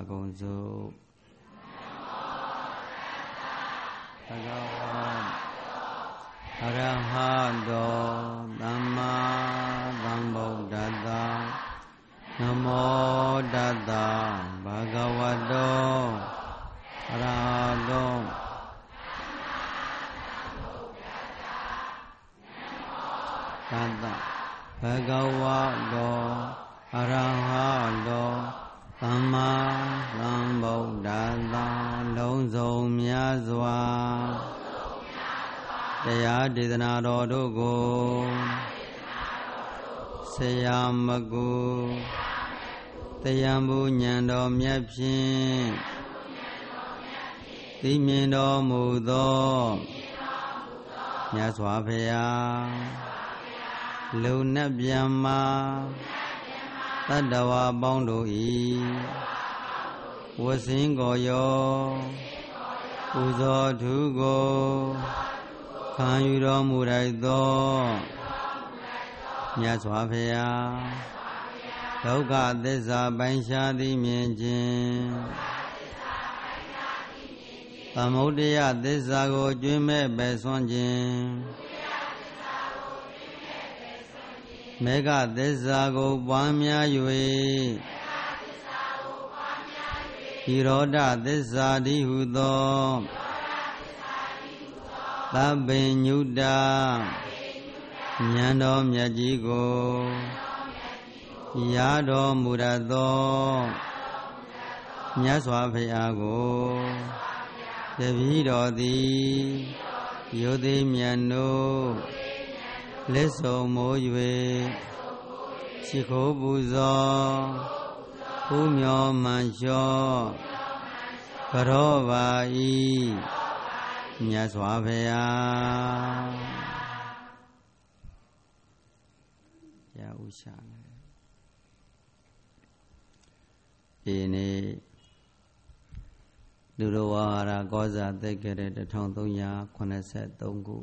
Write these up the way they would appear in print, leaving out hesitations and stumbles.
ကုန်စုဘဂဝါအရဟတောသမ္မာသမ္ဗုဒ္ဓတ္တနမောတတ္တဘဂဝတောအရဟတောတတ္တဘဂဝတောအရဟတောသမ္မာသမ္ဗုဒ္ဓတ္တလုံးစုံမြတ်စွာတရားဒေသနာတော်တို့ကိုဆရာမကူတရားမှုဉာဏ်တော်မြတ်ဖြင့်သိမြင်တော်မူသောမြတ်စွာဘုရားလူနတ်ဗျမ္မာတတ္တဝါပေါင်းတို့၏ဝဆင်းကိုရောပူဇော်ထူးကိုခံယူတော်မူလိုက်သောမြတ်စွာဘုရားဒုက္ခသစ္စာပိုင်းခြားသိမြင်ခြင်းသမုဒယသစ္စာကိုကျွမ်းမဲ့ပယ်စွန့်ခြင်းမေဃသစ္စာကိုပွားများ၍ဟိရောဓသစ္စာတိဟုသောသဗ္ဗညုတဉာဏ်တော်မြတ်ကြီးကိုရတော်မူရသောမြတ်စွာဘုရားကိုတပည့်တော်သည်ယုတိမြတ်တို့လက်ဆုံးမိုး၍ရှိခိုးပူဇော်ဘုမျောမှန်လျှောကြောပါ၏မြတ်စွာဘုရားရဥရှာဒီနေ့လူတော်ဝါရကောဇာသိက္ခရ1383ခု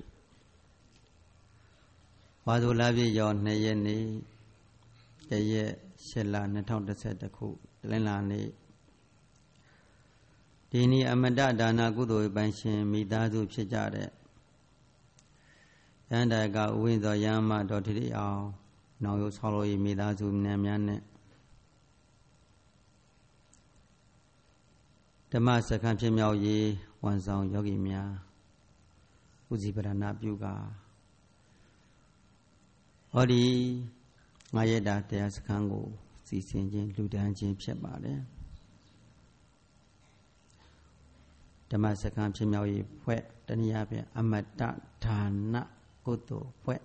ဝါဆိုလပြည့်ကျော်2ရက်နေ့တရက်8လ2011ခုတလင်းလာနေ့ဒီနေ့အမတဒါနကုသိုလ်ပိုင်ရှင်မိသားစုဖြစ်ကြတဲ့ရန်တကဥဝိဇ္ဇောယမတော်ထတိအောင်နောင်ရုပ်ဆောင်းလို့မိသားစုများများနဲ့ဓမ္မစခန်းဖြစ်မြောက်ရေးဝန်ဆောင်ယောဂီများဥစီပရဏပြုကာဟောဒီငါရတာတရားစခန်းကိုစီစဉ်ခြင်းလူဒန်းခြင်းဖြစ်ပါတယ်ဓမ္မစခန်းဖြစ်မြောက်ရေးဖွဲ့တနည်းအားဖြင့်အမတဒါနကုသိုလ်ဖွဲ့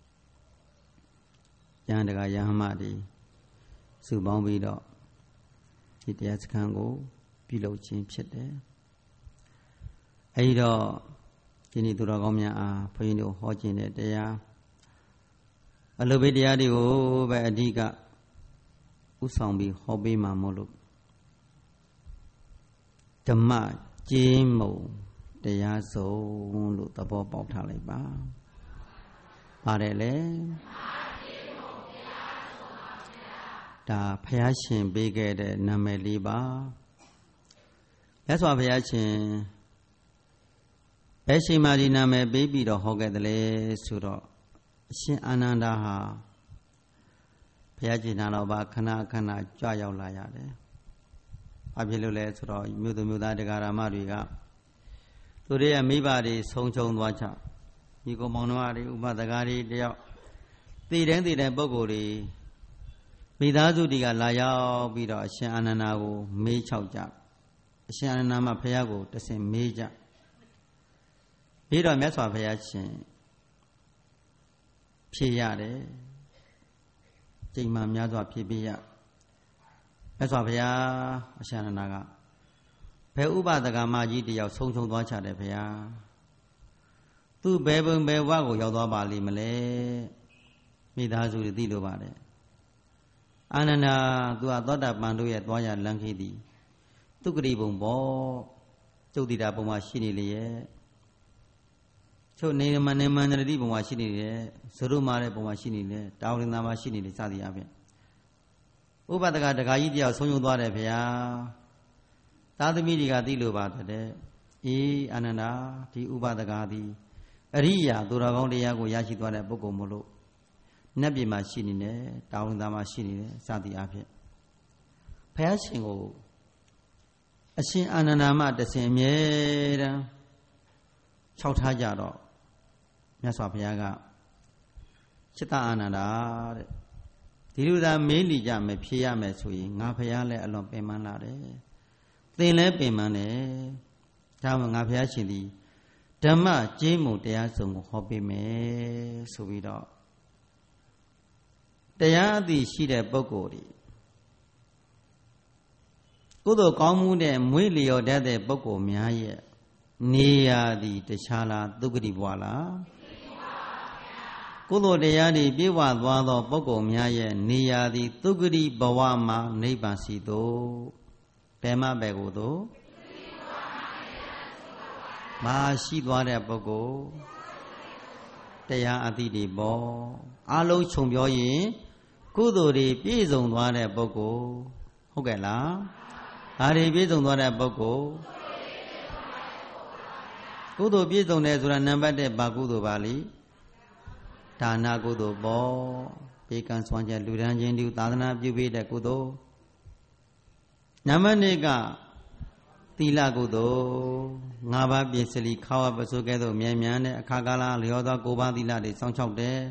ယန္တကယဟမတိစုပေါင်းပြီးတော့ဒီတရားစခန်းကိုပြုလုပ်ခြင်းဖြစ်တယ်အဲဒီတော့ဒီနေ့သူတော်ကောင်းများအားဘုန်းကြီးတို့ဟောခြင်းတဲ့တရားအလုပိတရားတွေကိုပဲအဓိကဥဆောင်ပြီးဟောပေးမှာမို့လို့ဓမ္မကျင်းမုံတရားစုံလို့သဘောပေါက်ထားလိုက်ပါပါတယ်လေဒါဘုရားရှင်ပေးခဲ့တဲ့နာမည်လေးပါမြတ်စွာဘုရားရှင်ဘယ်ချိန်မှဒီနာမည်ပေးပြီးတော့ဟောခဲ့တယ်လဲဆိုတော့အရှင်အာနန္ဒာဟာဘုရားရှင်နာတော်ဘာခဏခဏကြွရောက်လာရတယ်။ဘာဖြစ်လို့လဲဆိုတော့မြို့သူမြို့သားတရားဓမ္မတွေကသူတို့ရဲ့မိဘတွေဆုံးချုံသွားကြ။ဒီကောင်မောင်နှမတွေဥပဒကာတွေတယောက်တည်တဲ့ပုဂ္ဂိုလ်တွေမိသားစုတွေကလာရောက်ပြီးတော့အရှင်အာနန္ဒာကိုမေးချောက်ကြ။အရှင်အာနန္ဒာမှာဘုရားကိုတဆင့်မေးကြ။ပြီးတော့မြတ်စွာဘုရားရှင်ဖြေရတယ်ကျိန်မှများစွာဖြေပေးရမြတ်စွာဘုရားအရှင်အာနန္ဒာကဘယ်ဥပဒကမကြီးတယောက်ဆုံးချုံသွားချတယ်ဘုရားသူဘယ်ဘုံဘယ်ဝကိုရောက်သွားပါလိမ့်မလဲမိသားစုတွေသိလို့ပါတယ်အာနန္ဒာသူကသောတာပန်တို့ရဲ့သွားရလမ်းခေးသည်သူကတိဘုံပေါ့ကျုပ်တိတာဘုံမှာရှိနေလေရဲ့ချုပ်နေမနေမန္တတိဘုံမှာရှိနေတယ်ဇရုမာတဲ့ဘုံမှာရှိနေတယ်တာဝရဏမှာရှိနေတယ်စသည်အပြင်ဥပဒကဒကာကြီးတယောက်ဆုံးယုံသွားတယ်ဗျာသာသမီတွေကသိလို့ပါတယ်အေးအာနန္ဒာဒီဥပဒကသည်အရိယာသူတော်ကောင်းတရားကိုရရှိသွားတဲ့ပုဂ္ဂိုလ်မို့လို့နတ်ပြည်မှာရှိနေတယ်တာဝန်သားမှာရှိနေတယ်စသည်အားဖြင့်ဘုရားရှင်ကိုအရှင်အာနန္ဒာမတဆင်အမြဲတမ်းခြောက်ထားကြတော့မြတ်စွာဘုရားကจิตအာနန္ဒာတဲ့ဒီလိုသာမေးနေကြမယ်ဖြေရမယ်ဆိုရင်ငါဘုရားလည်းအလွန်ပင်ပန်းလာတယ်သင်လည်းပင်ပန်းတယ်ဒါမှငါဘုရားရှင်သည်ဓမ္မကျင်းမှုတရားစုံကိုဟောပေးမယ်ဆိုပြီးတော့တရားအသိရှိတဲ့ပုဂ္ဂိုလ်တွေကုသိုလ်ကောင်းမှုနဲ့မွေးလျော်တတ်တဲ့ပုဂ္ဂိုလ်များရဲ့နေရာသည်တခြားလားဒုက္ခတိဘဝလားကုသိုလ်တရားတွေပြည့်ဝသွားသောပုဂ္ဂိုလ်များရဲ့နေရာသည်ဒုက္ခတိဘဝမှာနိဗ္ဗာန်ရှိသို့ဘယ်မှပဲကိုသို့မရှိသွားတဲ့ပုဂ္ဂိုလ်တရားအသိတွေပေါ့အလုံးခြုံပြောရင်ကုသိုလ်တွေပြည့်စုံသွားတဲ့ပုဂ္ဂိုလ်ဟုတ်ကဲ့လားဒါတွေပြည့်စုံသွားတဲ့ပုဂ္ဂိုလ်ကုသိုလ်ပြည့်စုံတယ်ဆိုတာနံပါတ်1ဘာကုသိုလ်ပါလိဒါနကုသိုလ်ပေါ့ဘေကံစွမ်းချက်လူဒန်းချင်းတူသာသနာပြုပေးတဲ့ကုသိုလ်နံပါတ်2ကသီလကုသိုလ်5ပါးပြည့်စလီခါဝပစုကဲ့သို့မြန်မြန်နဲ့အခါကာလလျောသော9ပါးသီလတွေစောင့်ရှောက်တယ်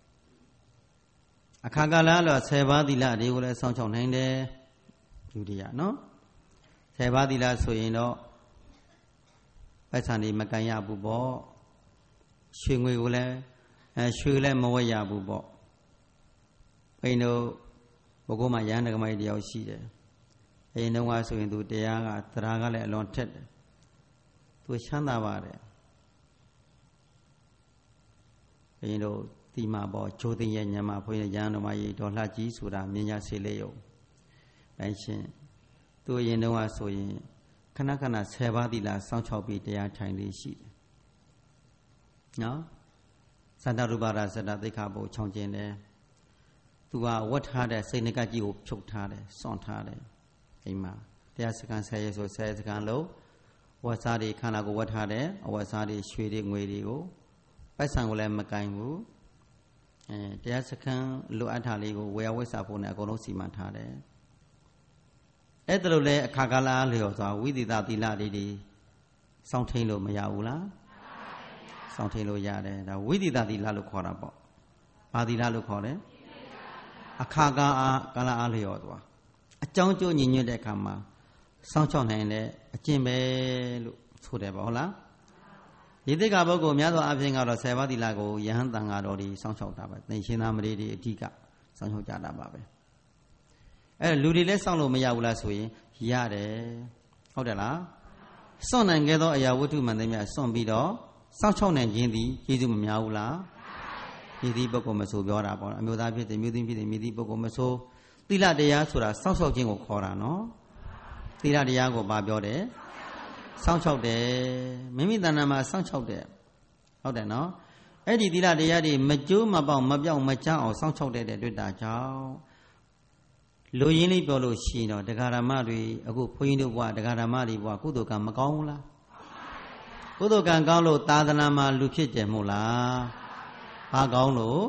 အခါကာလလော10ပါးသီလတွေကိုလည်းစောင့်ရှောက်နိုင်တယ်လူတွေကနော်10ပါးသီလဆိုရင်တော့ပိုက်ဆံတွေမကန်ရဘူးပေါ့ရွှေငွေကိုလည်းရွှေလည်းမဝတ်ရဘူးပေါ့ဘိန်းတို့ဘုကောမှာရဟန်းတက္ကမကြီးတယောက်ရှိတယ်အရင်တုန်းကဆိုရင်သူတရားကတရားကလည်းအလွန်ထက်တယ်သူချမ်းသာပါတယ်ဘိန်းတို့ဒီမှာပေါ့ဂျိုးသိရဲ့ညမှာဘုရားရဟန်းတော်မကြီးဒေါ်လှကြီးဆိုတာမြင်ရစေလေရုံအဲရှင်သူအရင်တုန်းကဆိုရင်ခဏခဏ10ပါးသီလစောင့်ချောက်ပြီးတရားထိုင်လေးရှိတယ်နော်သန္တရူပရာဇတသိက္ခာပုတ်ချောင်းကျင်တယ်သူကဝတ်ထားတဲ့စိတ်နှကကြီးကိုဖြုတ်ထားတယ်စွန့်ထားတယ်အိမ်မှာတရားစခန်း10ရက်ဆို10စခန်းလုံးဝတ်စားတွေခန္ဓာကိုဝတ်ထားတယ်အဝတ်စားတွေရွှေတွေငွေတွေကိုပိုက်ဆံကိုလည်းမကင်ဘူးတရားစခန်းလိုအပ်တာလေးကိုဝေယဝိစာဖို့နဲ့အကုန်လုံးစီမံထားတယ်အဲ့ဒါလို့လဲအခါကာလလျော်စွာဝိသီတာသီလတွေစောင့်ထိန်လို့မရဘူးလားစောင့်ထိန်လို့ရတယ်ဒါဝိသီတာသီလလို့ခေါ်တာပေါ့ဘာသီလလို့ခေါ်လဲအခါကာလလျော်စွာအကြောင်းကျိုးညီညွတ်တဲ့အခါမှာစောင့်ချောက်နိုင်တဲ့အကျင့်ပဲလို့ဆိုတယ်ပေါ့ဟုတ်လားဒီသိက္ခာပုဂ္ဂိုလ်များသောအားဖြင့်ကတော့10ပါးသီလကိုယဟန်တန်ဃာတော်တွေစောင့်ချောက်တာပဲသင်္ရှင်သာမဏေတွေအဓိကစောင့်ချောက်ကြတာပါပဲအဲ့လူတွေလည်းစောင့်လို့မရဘူးလားဆိုရင်ရတယ်ဟုတ်တယ်လားစွန့်နိုင်ခဲ့သောအရာဝတ္ထုမှန်သမျှစွန့်ပြီးတော့စောင့်ချောက်နိုင်ခြင်းသည်ကျေးဇူးမများဘူးလားဒီသည့်ပုဂ္ဂိုလ်မဆိုပြောတာပေါ့အမျိုးသားဖြစ်တယ်မျိုးသမီးဖြစ်တယ်မြည်သည့်ပုဂ္ဂိုလ်မဆိုသီလတရားဆိုတာစောင့်ရှောက်ခြင်းကိုခေါ်တာနော်သီလတရားကိုဘာပြောတယ်စောင့်ရှောက်တယ်မိမိတဏ္ဍာမှာစောင့်ရှောက်တယ်ဟုတ်တယ်နော်အဲ့ဒီသီလတရားတွေမကျိုးမပေါက်မပြောင်းမချအောင်စောင့်ရှောက်တဲ့တွေ့တာကြောင့်လူရင်းလေးပြောလို့ရှိရင်တော့တရားဓမ္မတွေအခုဘုန်းကြီးတို့ဘုရားတရားဓမ္မတွေဘုရားကုသိုလ်ကံမကောင်းဘူးလားကုသိုလ်ကံကောင်းလို့သာသနာမှာလူဖြစ်ကြမို့လားဘာကောင်းလို့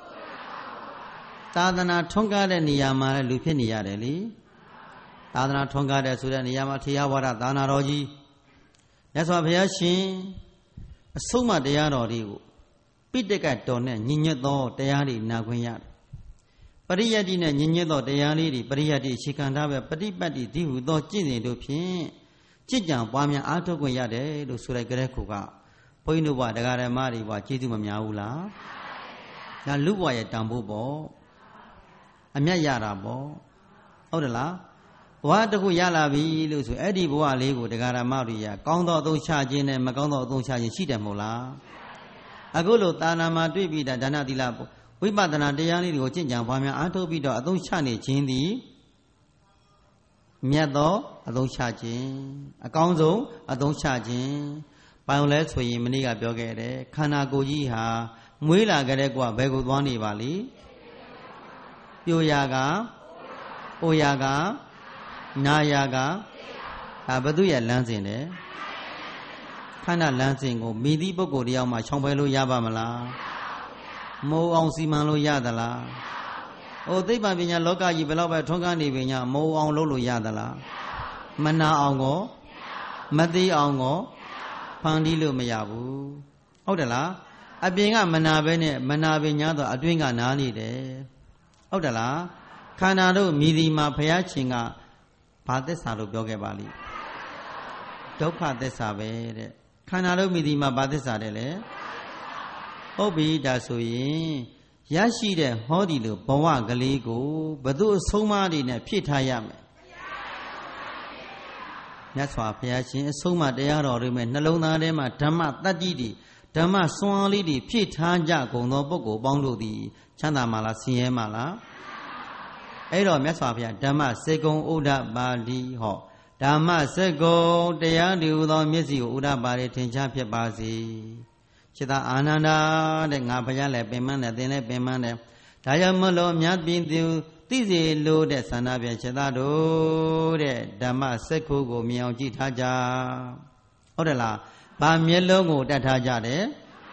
သာသနာထွန်းကားတဲ့နေရာမှာလည်းလူဖြစ်နေရတယ်လေသာသနာထွန်းကားတဲ့ဆိုတဲ့နေရာမှာထေရဝါဒသာနာတော်ကြီးမြတ်စွာဘုရားရှင်အဆုံးအမတရားတော်တွေကိုပိဋကတ်တော်နဲ့ညီညွတ်သောတရားတွေနာခွင့်ရတယ်ပရိယတ်တိနဲ့ညီညွတ်သောတရားလေးတွေပရိယတ်တိအခြေခံထားပဲပฏิပတ်တိဒီဟုသောကျင့်စဉ်တို့ဖြင့်ကြည်ကြံပွားများအားထုတ်ခွင့်ရတယ်လို့ဆိုလိုက်ကြတဲ့ခုကဘုန်းကြီးတို့ဘတရားဓမ္မတွေဘကျေးဇူးမများဘူးလားဒါလူဘဝရဲ့တန်ဖိုးပေါ့အမြတ်ရတာပေါ့ဟုတ်တယ်လားဘဝတစ်ခုရလာပြီလို့ဆိုအဲ့ဒီဘဝလေးကိုတရားဓမ္မတွေရကောင်းသောအသုံးချခြင်းနဲ့မကောင်းသောအသုံးချခြင်းရှိတယ်မဟုတ်လားအခုလိုသာနာမှာတွေ့ပြီးဒါနသီလဝိပဿနာတရားလေးတွေကိုကျင့်ကြံပွားများအားထုတ်ပြီးတော့အသုံးချနေခြင်းသည်မြတ်သောအသုံးချခြင်းအကောင်းဆုံးအသုံးချခြင်းဘာလို့လဲဆိုရင်မနေ့ကပြောခဲ့တယ်ခန္ဓာကိုယ်ကြီးဟာမွေးလာကြတဲ့ကွာဘယ်ကိုသွားနေပါလိပြိုရာကအိုရာကနာရာကဒါဘသူရဲ့လမ်းစဉ်တယ်ခန္ဓာလမ်းစဉ်ကိုမိသည့်ပုဂ္ဂိုလ်တယောက်မှချောင်ဖယ်လို့ရပါမလားမိုးအောင်စီမံလို့ရသလားသိပ္ပံပညာလောကကြီးဘယ်တော့ပဲထွန်းကားနေပညာမိုးအောင်လုပ်လို့ရသလားမနာအောင်ကိုမသိအောင်ကိုဖန်တီးလို့မရဘူးဟုတ်တယ်လားအပြင်ကမနာပဲနဲ့မနာပညာတော့အတွင်းကနားနေတယ်ဟုတ်တယ်လားခန္ဓာတို့မြည်ဒီမှာဘုရားရှင်ကဘာသစ္စာလို့ပြောခဲ့ပါလိဒုက္ခသစ္စာပဲတဲ့ခန္ဓာတို့မြည်ဒီမှာဘာသစ္စာတဲ့လဲဟုတ်ပြီဒါဆိုရင်ရရှိတဲ့ဟောဒီလိုဘဝကလေးကိုဘယ်သူအဆုံးအမတွေနဲ့ဖြည့်ထားရမယ်မြတ်စွာဘုရားရှင်အဆုံးအမတရားတော်တွေမဲ့နှလုံးသားထဲမှာဓမ္မတတ္တိတွေဓမ္မစွမ်းအားလေးတွေဖြည့်ထားကြကုန်သောပုဂ္ဂိုလ်ပေါင်းတို့သည်ချမ်းသာမှာလားဆင်းရဲမှာလားအဲ့တော့မြတ်စွာဘုရားဓမ္မစေကုံဥဒ္ဒပါဠိဟောဓမ္မစေကုံတရားတည်ဟူသောမျက်စိကိုဥဒ္ဒပါဠိထင်ရှားဖြစ်ပါစေจิตအာနန္ဒာတဲ့ငါဘုရားလည်းပင်မနဲ့သင်လည်းပင်မနဲ့ဒါကြောင့်မလို့မြတ်ပြည်သူသိစေလို့တဲ့ဆန္ဒပြจิตတို့တဲ့ဓမ္မစက္ခုကိုမြင်အောင်ကြည့်ထားကြဟုတ်တယ်လားဗာမျက်လုံးကိုတတ်ထားကြတယ်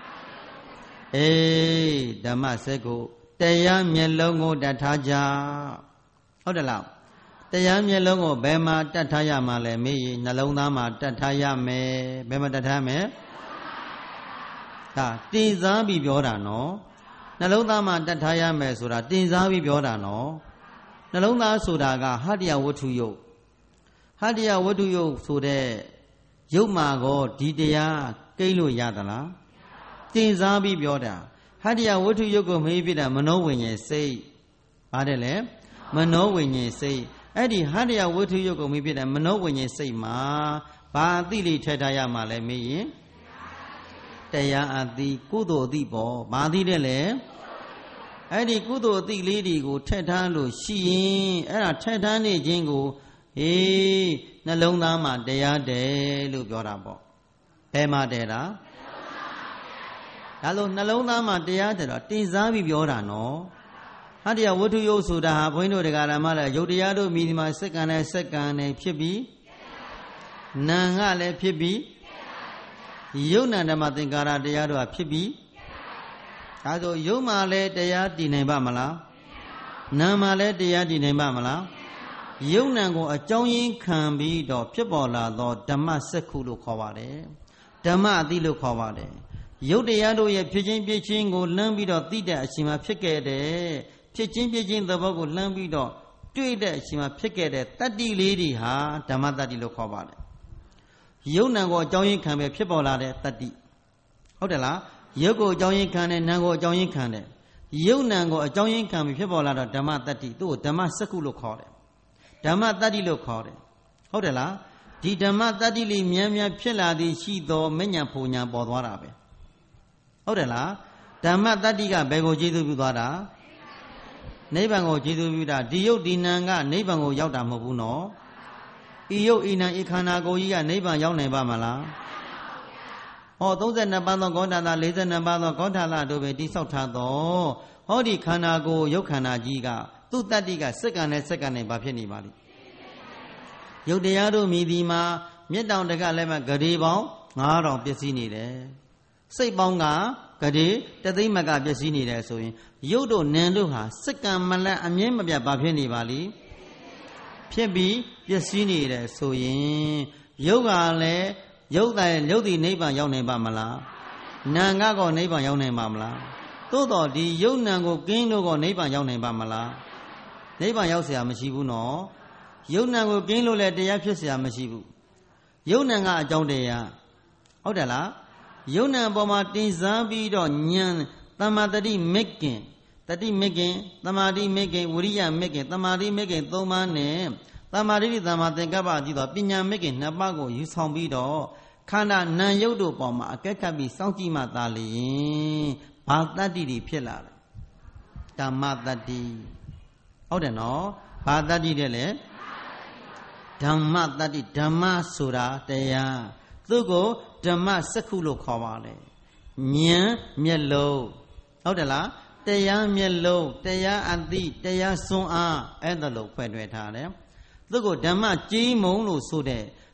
ဓမ္မစက္ခုတရားမျက်လုံးကိုတတ်ထားကြဟုတ်တယ်လားတရားမျက်လုံးကိုဘယ်မှာတတ်ထားရမှာလဲမေးရင်နှလုံးသားမှာတတ်ထားရမယ်ဘယ်မှာတတ်ထားမယ်ဒါတင်စားပြီးပြောတာနော်နှလုံးသားမှာတတ်ထားရမယ်ဆိုတာတင်စားပြီးပြောတာနော်နှလုံးသားဆိုတာကဟတ္တယဝတ္ထုယုတ်ဟတ္တယဝတ္ထုယုတ်ဆိုတဲ့ရုပ်မှာကောဒီတရားကိန်းလို့ရသလားတင်စားပြီးပြောတာဟတ္တယဝတ္ထုယုတ်ကိုမေးပြတာမနောဝိညာဉ်စိတ်ပါတယ်လေမနောဝိညာဉ်စိတ်အဲ့ဒီဟတ္တယဝတ္ထုယုတ်ကိုမေးပြတာမနောဝိညာဉ်စိတ်မှာဘာအသိလေးထည့်ထားရမှာလဲမေးရင်တရားအသိကုသိုလ်အသိပေါ့ဘာသိတဲ့လဲအဲ့ဒီကုသိုလ်အသိလေးတွေကိုထည့်ထားလို့ရှိရင်အဲ့ဒါထည့်ထားနေခြင်းကိုနှလုံးသားမှာတရားတယ်လို့ပြောတာပေါ့ဘယ်မှာတယ်တာဒါလို့နှလုံးသားမှာတရားတယ်တော့တင်စားပြီးပြောတာနော်ဟတ္တယဝတ္ထုယုတ်ဆိုတာဟာဘုန်းကြီးတို့တရားဓမ္မလည်းယုတ်တရားတို့မြည်ဒီမှာစက္ကန့်နဲ့စက္ကန့်နဲ့ဖြစ်ပြီးနာငါလည်းဖြစ်ပြီးယုတ်နံဓမ္မသင်္ကာရတရားတို့ကဖြစ်ပြီးဒါဆိုယုတ်မှလည်းတရားတည်နိုင်ပါမလားနာမှလည်းတရားတည်နိုင်ပါမလားယုတ်နံကိုအကြောင်းရင်းခံပြီးတော့ဖြစ်ပေါ်လာသောဓမ္မစက္ခုလို့ခေါ်ပါတယ်ဓမ္မအသိလို့ခေါ်ပါတယ်ယုတ်တရားတို့ရဲ့ဖြစ်ချင်းပြည့်ချင်းကိုလှမ်းပြီးတော့သိတဲ့အချိန်မှာဖြစ်ခဲ့တဲ့ဖြစ်ချင်းပြည့်ချင်းသဘောကိုလှမ်းပြီးတော့တွေ့တဲ့အချိန်မှာဖြစ်ခဲ့တဲ့တတ္တိလေးတွေဟာဓမ္မတတ္တိလို့ခေါ်ပါတယ်ယုတ်နံကိုအကြောင်းရင်းခံပဲဖြစ်ပေါ်လာတဲ့တတ္တိဟုတ်တယ်လားယုတ်ကိုအကြောင်းရင်းခံတယ်နံကိုအကြောင်းရင်းခံတယ်ယုတ်နံကိုအကြောင်းရင်းခံပြီးဖြစ်ပေါ်လာတော့ဓမ္မတတ္တိသူ့ကိုဓမ္မစက္ခုလို့ခေါ်တယ်ဓမ္မတတ္တိလို့ခေါ်တယ်ဟုတ်တယ်လားဒီဓမ္မတတ္တိလေးမြန်မြန်ဖြစ်လာသည်ရှိသောမဉ္ဇဉ်ဖူညာပေါ်သွားတာပဲဟုတ်တယ်လားဓမ္မတတ္တိကဘယ်ကိုကျေးဇူးပြုသွားတာနိဗ္ဗာန်ကိုကျေးဇူးပြုတာဒီယုတ်ဒီနံကနိဗ္ဗာန်ကိုရောက်တာမဟုတ်ဘူးနော်ဤယုတ်ဤနံဤခန္ဓာကိုယ်ကြီးကနိဗ္ဗာန်ရောက်နိုင်ပါမလားဟော32ပါးသောဂေါတတာ42ပါးသောဂေါတလတို့ပဲတိဆောက်ထားသောဟောဒီခန္ဓာကိုယ်ရုပ်ခန္ဓာကြီးကသူ့တတ္တိကစက္ကန့်နဲ့စက္ကန့်နဲ့ဘာဖြစ်နေပါလိမ့်ရုပ်တရားတို့မြည်ဒီမှာမြတ်တောင်တကလည်းမှဂရေပေါင်း9000ပျက်စီးနေတယ်စိတ်ပေါင်းကဂရေတသိမကပျက်စီးနေတယ်ဆိုရင်ရုပ်တို့နံတို့ဟာစက္ကန့်မလတ်အမြဲမပြတ်ဘာဖြစ်နေပါလိမ့်ဖြစ်ပြီးပျက်စီးနေတယ်ဆိုရင်ရုပ်ကလည်းရုပ်တိနိဗ္ဗာန်ရောက်နိုင်ပါမလားနာငါကောနိဗ္ဗာန်ရောက်နိုင်ပါမလားသို့တော်ဒီယုတ်နံကိုကင်းလို့ကောနိဗ္ဗာန်ရောက်နိုင်ပါမလားနိဗ္ဗာန်ရောက်เสียမရှိဘူးနော်ယုတ်နံကိုကင်းလို့လည်းတရားဖြစ်เสียမရှိဘူးယုတ်နံကအကြောင်းတရားဟုတ်တယ်လားယုတ်နံပေါ်မှာတင်စားပြီးတော့ဉာဏ်တမ္မာတတိမက္ကင်တတိမက္ကင်သမာဓိမက္ကင်ဝိရိယမက္ကင်သမာဓိမက္ကင်၃ပါးနဲ့သမာဓိသမာသင်္ကပ္ပကြည့်တော့ပညာမက္ကင်2ပါးကိုယူဆောင်ပြီးတော့ခန္ဓာနာယုတ်တို့ပေါ်မှာအကဲခတ်ပြီးစောင့်ကြည့်မှသာလျင်ဘာတတ္တိတွေဖြစ်လာတယ်ဓမ္မတတ္တိဟုတ်တယ်နော်ဘာတတ္တိတဲ့လေဓမ္မတတ္တိဓမ္မဆိုတာတရားသူ့ကိုဓမ္မစက္ခုလို့ခေါ်ပါလေဉာဏ်မျက်လုံးဟုတ်တယ်လားတရားမျက်လုံးတရားအသိတရားစွမ်းအားအဲ့ဒါလို့ဖွဲ့တွဲထားတယ်သူ့ကိုဓမ္မကြီးမုံလို့ဆိုတဲ့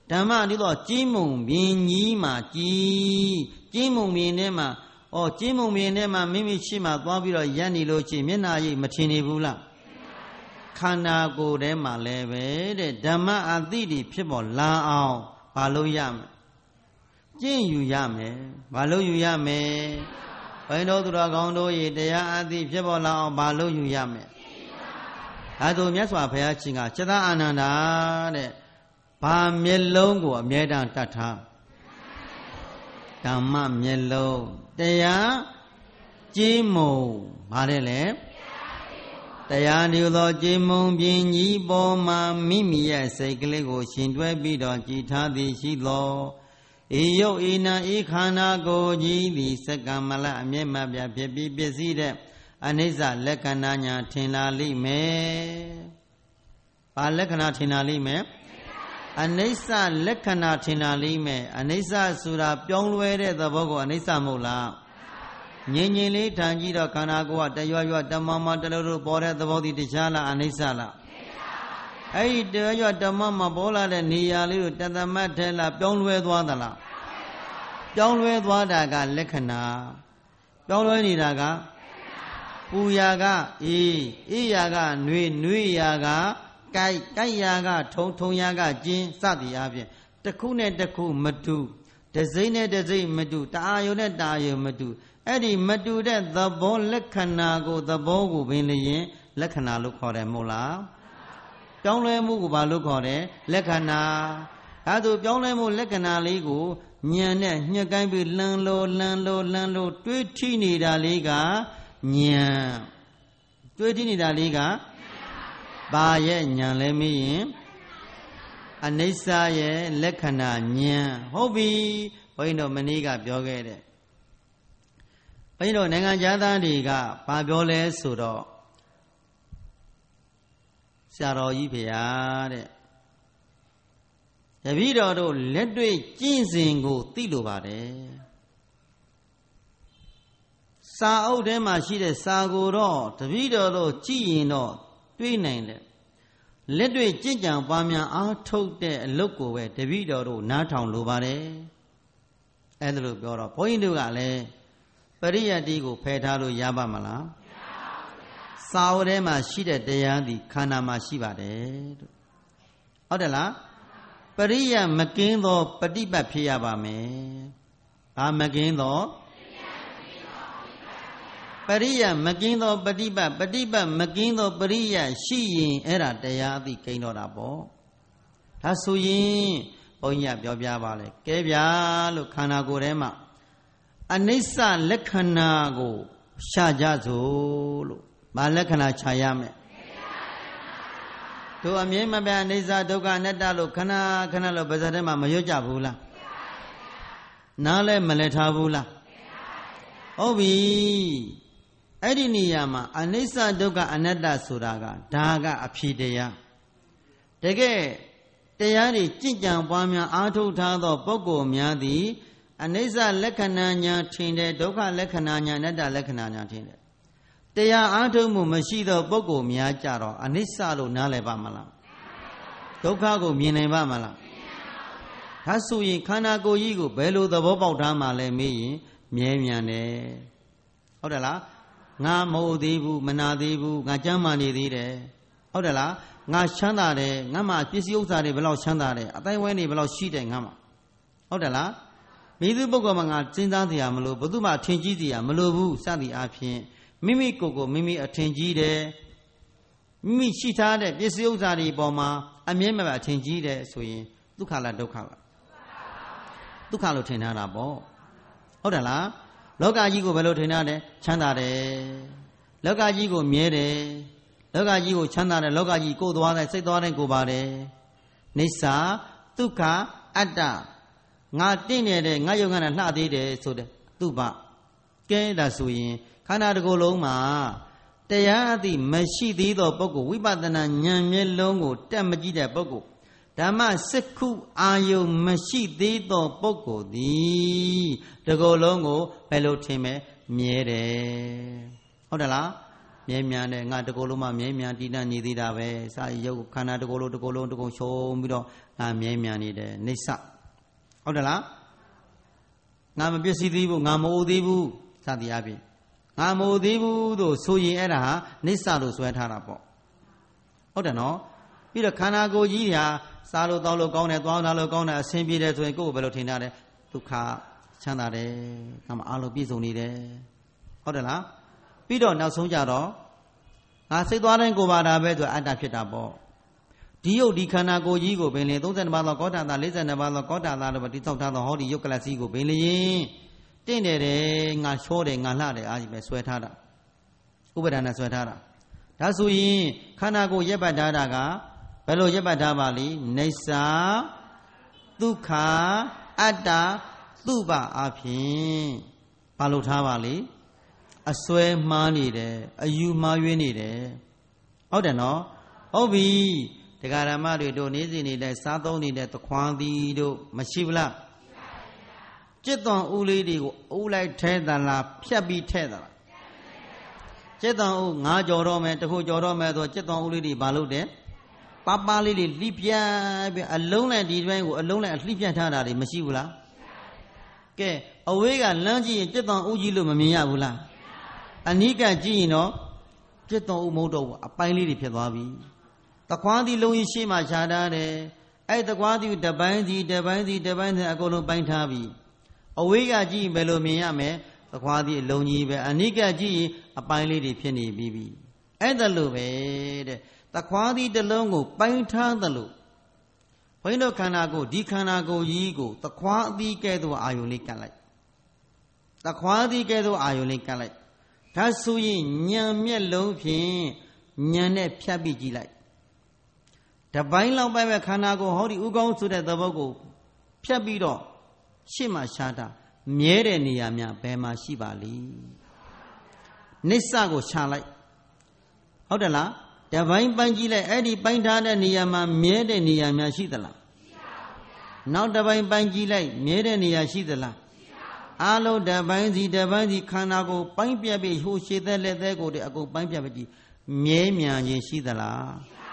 ဓမ္မဒီတော့ကျင်းမုံမြင်ကြီးမှာကြီးကျင်းမုံမြင်ထဲမှာကျင်းမုံမြင်ထဲမှာမိမိရှိမှသွားပြီးတော့ရပ်နေလို့ရှိရင်မျက်နှာရိပ်မထင်နေဘူးလားခန္ဓာကိုယ်ထဲမှာလည်းပဲတဲ့ဓမ္မအသိတွေဖြစ်ပေါ်လာအောင်ဘာလို့ရမလဲကျင့်ယူရမယ်ဘာလို့ယူရမယ်ဘိုင်းတော်သူတော်ကောင်းတို့ရေတရားအသိဖြစ်ပေါ်လာအောင်ဘာလို့ယူရမယ်ဒါဆိုမြတ်စွာဘုရားရှင်ကจิตအာနန္ဒာတဲ့ဘာမျက်လုံးကိုအမြဲတမ်းတတ်ထားဓမ္မမျက်လုံးတရားကြည်မုံဘာလဲလဲတရားဒီသောကြည်မုံပြင်းကြီးပေါ်မှာမိမိရဲ့စိတ်ကလေးကိုရှင်တွဲပြီးတော့ကြည်ထားသည်ရှိသောဤယုတ်ဤနာဤခန္ဓာကိုယ်ကြီးသည်စက္ကမလအမြဲမပြဖြစ်ပြီးပစ္စည်းတဲ့အနိစ္စလက္ခဏာညာထင်လာလိမ့်မယ်။ဘာလက္ခဏာထင်လာလိမ့်မယ်။အနိစ္စလက္ခဏာထင်လာလိမ့်မယ်။အနိစ္စဆိုတာပြောင်းလဲတဲ့သဘောကိုအနိစ္စမဟုတ်လား။ငြိမ်ငြိမ်လေးထန်ကြည့်တော့ခန္ဓာကိုယ်ကတရွရွတမမတလို့လို့ပေါ်တဲ့သဘောဒီတရားလားအနိစ္စလား။အဲ့ဒီတရွတမမပေါ်လာတဲ့နေရာလေးကိုတသမတ်ထဲလားပြောင်းလဲသွားသလား။ပြောင်းလဲသွားတာကလက္ခဏာပြောင်းလဲနေတာကပူရာကအေးရာကနှွေရာကကြိုက်ရာကထုံရာကကျင်းစသည်အပြင်တစ်ခုနဲ့တစ်ခုမတူတစိမ့်နဲ့တစိမ့်မတူတအာယုနဲ့တအာယုမတူအဲ့ဒီမတူတဲ့သဘောလက္ခဏာကိုသဘောကိုပင်လျင်လက္ခဏာလို့ခေါ်တယ်မဟုတ်လားပြောင်းလဲမှုကိုဘာလို့ခေါ်တယ်လက္ခဏာအဲဒါပြောင်းလဲမှုလက္ခဏာလေးကိုဉာဏ်နဲ့ညှက်ကိုင်းပြီးလှန်လို့တွေးထိနေတာလေးကဉာဏ်တွေးထိနေတာလေးကဘာရဲ့ဉာဏ်လဲမေးရင်အနိစ္စရဲ့လက္ခဏာဉာဏ်ဟုတ်ပြီဘုန်းကြီးတို့မနေ့ကပြောခဲ့တဲ့ဘုန်းကြီးတို့နိုင်ငံသားတွေကဘာပြောလဲဆိုတော့ဆရာတော်ကြီးဖေဟာတဲ့တပည့်တော်တို့လက်တွေ့ကျင့်စဉ်ကိုသိလိုပါတယ်စာအုပ်ထဲမှာရှိတဲ့စာကိုတော့တပည့်တော်တို့ကြည့်ရင်တော့တွေးနိုင်တယ်လက်တွေ့ကြင်ကြံပွားများအားထုတ်တဲ့အလုပ်ကိုပဲတပည့်တော်တို့နားထောင်လိုပါတယ်အဲ့ဒါလို့ပြောတော့ဘုန်းကြီးတို့ကလည်းပရိယတ်တိကိုဖယ်ထားလို့ရပါမလားမရပါဘူးစာအုပ်ထဲမှာရှိတဲ့တရားသည်ခန္ဓာမှာရှိပါတယ်တို့ဟုတ်တယ်လားပရိယတ်မကင်းသောပฏิပတ်ဖြစ်ရပါမယ်ဘာမကင်းသောပရိယမကင်းသောပฏิပတ်မကင်းသောပရိယရှိရင်အဲ့ဒါတရားအသိကိန်းတော့တာပေါ့ဒါဆိုရင်ဘုန်းကြီးကပြောပြပါလေကဲဗျာလို့ခန္ဓာကိုယ်ထဲမှာအနိစ္စလက္ခဏာကိုရှာကြစို့လို့မလက္ခဏာခြာရမယ်တို့အမြဲမပြအနိစ္စဒုက္ခအနတ္တလို့ခဏလို့ပါးစပ်ထဲမှာမရွတ်ကြဘူးလားနားလဲမလဲထားဘူးလားဟုတ်ပြီအဲ့ဒီနေရာမှာအနိစ္စဒုက္ခအနတ္တဆိုတာကဒါကအဖြစ်တရားတကယ်တရားတွေကြင်ကြံပွားများအားထုတ်ထားသောပုဂ္ဂိုလ်များသည်အနိစ္စလက္ခဏာညာထင်တယ်ဒုက္ခလက္ခဏာညာအနတ္တလက္ခဏာညာထင်တယ်တရားအားထုတ်မှုမရှိသောပုဂ္ဂိုလ်များကြတော့အနိစ္စလို့နားလည်ပါမလားဒုက္ခကိုမြင်နိုင်ပါမလားဒါဆိုရင်ခန္ဓာကိုယ်ကြီးကိုဘယ်လိုသဘောပေါက်ထားမှလဲမေးရင်မြဲမြံတယ်ဟုတ်တယ်လားငါမဟုတ်သေးဘူးမနာသေးဘူးငါကြမ်းမာနေသေးတယ်ဟုတ်တယ်လားငါချမ်းသာတယ်ငါမှပစ္စည်းဥစ္စာတွေဘယ်လောက်ချမ်းသာတယ်အတိုင်းဝဲနေဘယ်လောက်ရှိတယ်ငါမှဟုတ်တယ်လားမိသူပုဂ္ဂိုလ်မှာငါစဉ်းစားစရာမလိုဘယ်သူမှအထင်ကြီးစရာမလိုဘူးစသည်အားဖြင့်မိမိကိုယ်ကိုမိမိအထင်ကြီးတယ်မိမိရှိထားတဲ့ပစ္စည်းဥစ္စာတွေပေါ်မှာအမြဲမပြအထင်ကြီးတယ်ဆိုရင်ဒုက္ခလားဒုက္ခလားဒုက္ခလို့ထင်ထားတာပေါ့ဟုတ်တယ်လားလောကကြီးကိုဘယ်လိုထင်ထားတယ်ချမ်းသာတယ်လောကကြီးကိုမြဲတယ်လောကကြီးကိုချမ်းသာတယ်လောကကြီးကိုယ်သွားတယ်စိတ်သွားတယ်ကိုပါတယ်နိစ္စဒုက္ခအတ္တငါတင့်နေတယ်ငါယုံငါနဲ့လှသေးတယ်ဆိုတဲ့သူပကဲဒါဆိုရင်ခန္ဓာတစ်ခုယ်လုံးမှာတရားအသိမရှိသေးသောပုဂ္ဂိုလ်ဝိပဿနာဉာဏ်မျက်လုံးကိုတက်မကြည့်တဲ့ပုဂ္ဂိုလ်ဓမ္မစက္ခုအာယုမရှိသေးသောပုဂ္ဂိုလ်သည်တစ်ခုယ်လုံးကိုဘယ်လိုထင်မဲ့မြဲတယ်ဟုတ်တယ်လားမြဲမြံတယ်ငါတကူလုံးမှမြဲမြံတည်တတ်နေသေးတာပဲစာရုပ်ခန္ဓာတကူလုံးတကုံရှုံးပြီးတော့ငါမြဲမြံနေတယ်နိစ္စဟုတ်တယ်လားငါမပစ္စည်းသေးဘူးငါမအိုသေးဘူးစသည်အပြင်ငါမအိုသေးဘူးတို့ဆိုရင်အဲ့ဒါဟာနိစ္စလို့ဆွဲထားတာပေါ့ဟုတ်တယ်နော်ပြီးတော့ခန္ဓာကိုယ်ကြီးဟာစားလို့တောက်လို့ကောင်းတယ်သွားလာလို့ကောင်းတယ်အဆင်ပြေတယ်ဆိုရင်ကိုယ်ကိုဘယ်လိုထင်ထားလဲဒုက္ခချမ်းသာတယ်ငါမအားလို့ပြည့်စုံနေတယ်ဟုတ်တယ်လားပြီးတော့နောက်ဆုံးကြတော့ငါစိတ်သွားတိုင်းကိုပါတာပဲဆိုအတ္တဖြစ်တာပေါ့ဒီယုတ်ဒီခန္ဓာကိုယ်ကြီးကိုပင်လေ32ပါးသောကောဋ္ဌာ42ပါးသောကောဋ္ဌာတို့တိဆောက်ထားသောဟောဒီယုတ်ကလစီကိုပင်လေရင်တင့်တယ်ငါချောတယ်ငါလှတယ်အားကြီးပဲဆွဲထားတာဥပါဒနာဆွဲထားတာဒါဆိုရင်ခန္ဓာကိုယ်ရက်ပတ်ထားတာကဘယ်လိုရက်ပတ်ထားပါလိနေစ္စာဒုက္ခအတ္တသူပအဖြစ်ဘာလို့ထားပါလိအစွဲမှားနေတယ်အယူမှားယွင်းနေတယ်ဟုတ်တယ်နော်ဟုတ်ပြီတရားဓမ္မတွေတို့နေ့စဉ်နေတဲ့စားသုံးနေတဲ့သခွားသီးတို့မရှိဘူးလားจิตတော်ဥလေးတွေကိုဥလိုက်ထဲသလားဖြတ်ပြီးထဲသလားจิตတော်ဥငါကြော်တော့မယ်တခုကြော်တော့မယ်ဆိုจิตတော်ဥလေးတွေဘာလုပ်တယ်ပပလေးတွေလှိပြပြီးအလုံးနဲ့ဒီတိုင်းကိုအလုံးနဲ့လှိပြထားတာတွေမရှိဘူးလားကဲအဝေးကလမ်းကြည့်ရင်จิตတော်ဥကြီးလို့မမြင်ရဘူးလားအနိကကြည့်ရင်တော့จิตတော်ဥမဟုတ်တော့ဘူးအပိုင်းလေးတွေဖြစ်သွားပြီတခွားသီးလုံးကြီးရှေ့မှာခြားထားတယ်အဲ့တခွားသီးတပိုင်းစီအကုန်လုံးပိုင်းထားပြီအဝေးကကြည့်ဘယ်လိုမြင်ရမလဲသခွားသီးအလုံးကြီးပဲအနိကကြည့်အပိုင်းလေးတွေဖြစ်နေပြီအဲ့ဒါလိုပဲတဲ့သခွားသီးတစ်လုံးကိုပိုင်းထားသလိုဘုန်းကြီးတို့ခန္ဓာကိုယ်ဒီခန္ဓာကိုယ်ကြီးကိုသခွားအသီးကဲ့သို့အာယုန်လေးကပ်လိုက်သခွားသီးကဲ့သို့အာယုန်လေးကပ်လိုက်ဒါဆိုရင်ဉာဏ်မျက်လုံးဖြင့်ဉာဏ်နဲ့ဖြတ်ပြီးကြည့်လိုက်တပိုင်းလောက်ပဲခန္ဓာကိုယ်ဟောဒီဥကောင်းဆိုတဲ့သဘောကိုဖြတ်ပြီးတော့ရှေ့မှာရှားတာမြဲတဲ့နေရာများဘယ်မှာရှိပါလိနိစ္စကိုရှာလိုက်ဟုတ်တယ်လားတပိုင်းပိုင်းကြည့်လိုက်အဲ့ဒီပိုင်းထားတဲ့နေရာမှာမြဲတဲ့နေရာများရှိသလားရှိပါဘူးနောက်တပိုင်းပိုင်းကြည့်လိုက်မြဲတဲ့နေရာရှိသလားရှိပါဘူးအားလုံးတပိုင်းစီခန္ဓာကိုပိုင်းပြပြီးဟိုရှည်သက်လက်သက်ကိုတည်းအကုန်ပိုင်းပြပြီးကြည့်မြဲမြံခြင်းရှိသလားရှိပါ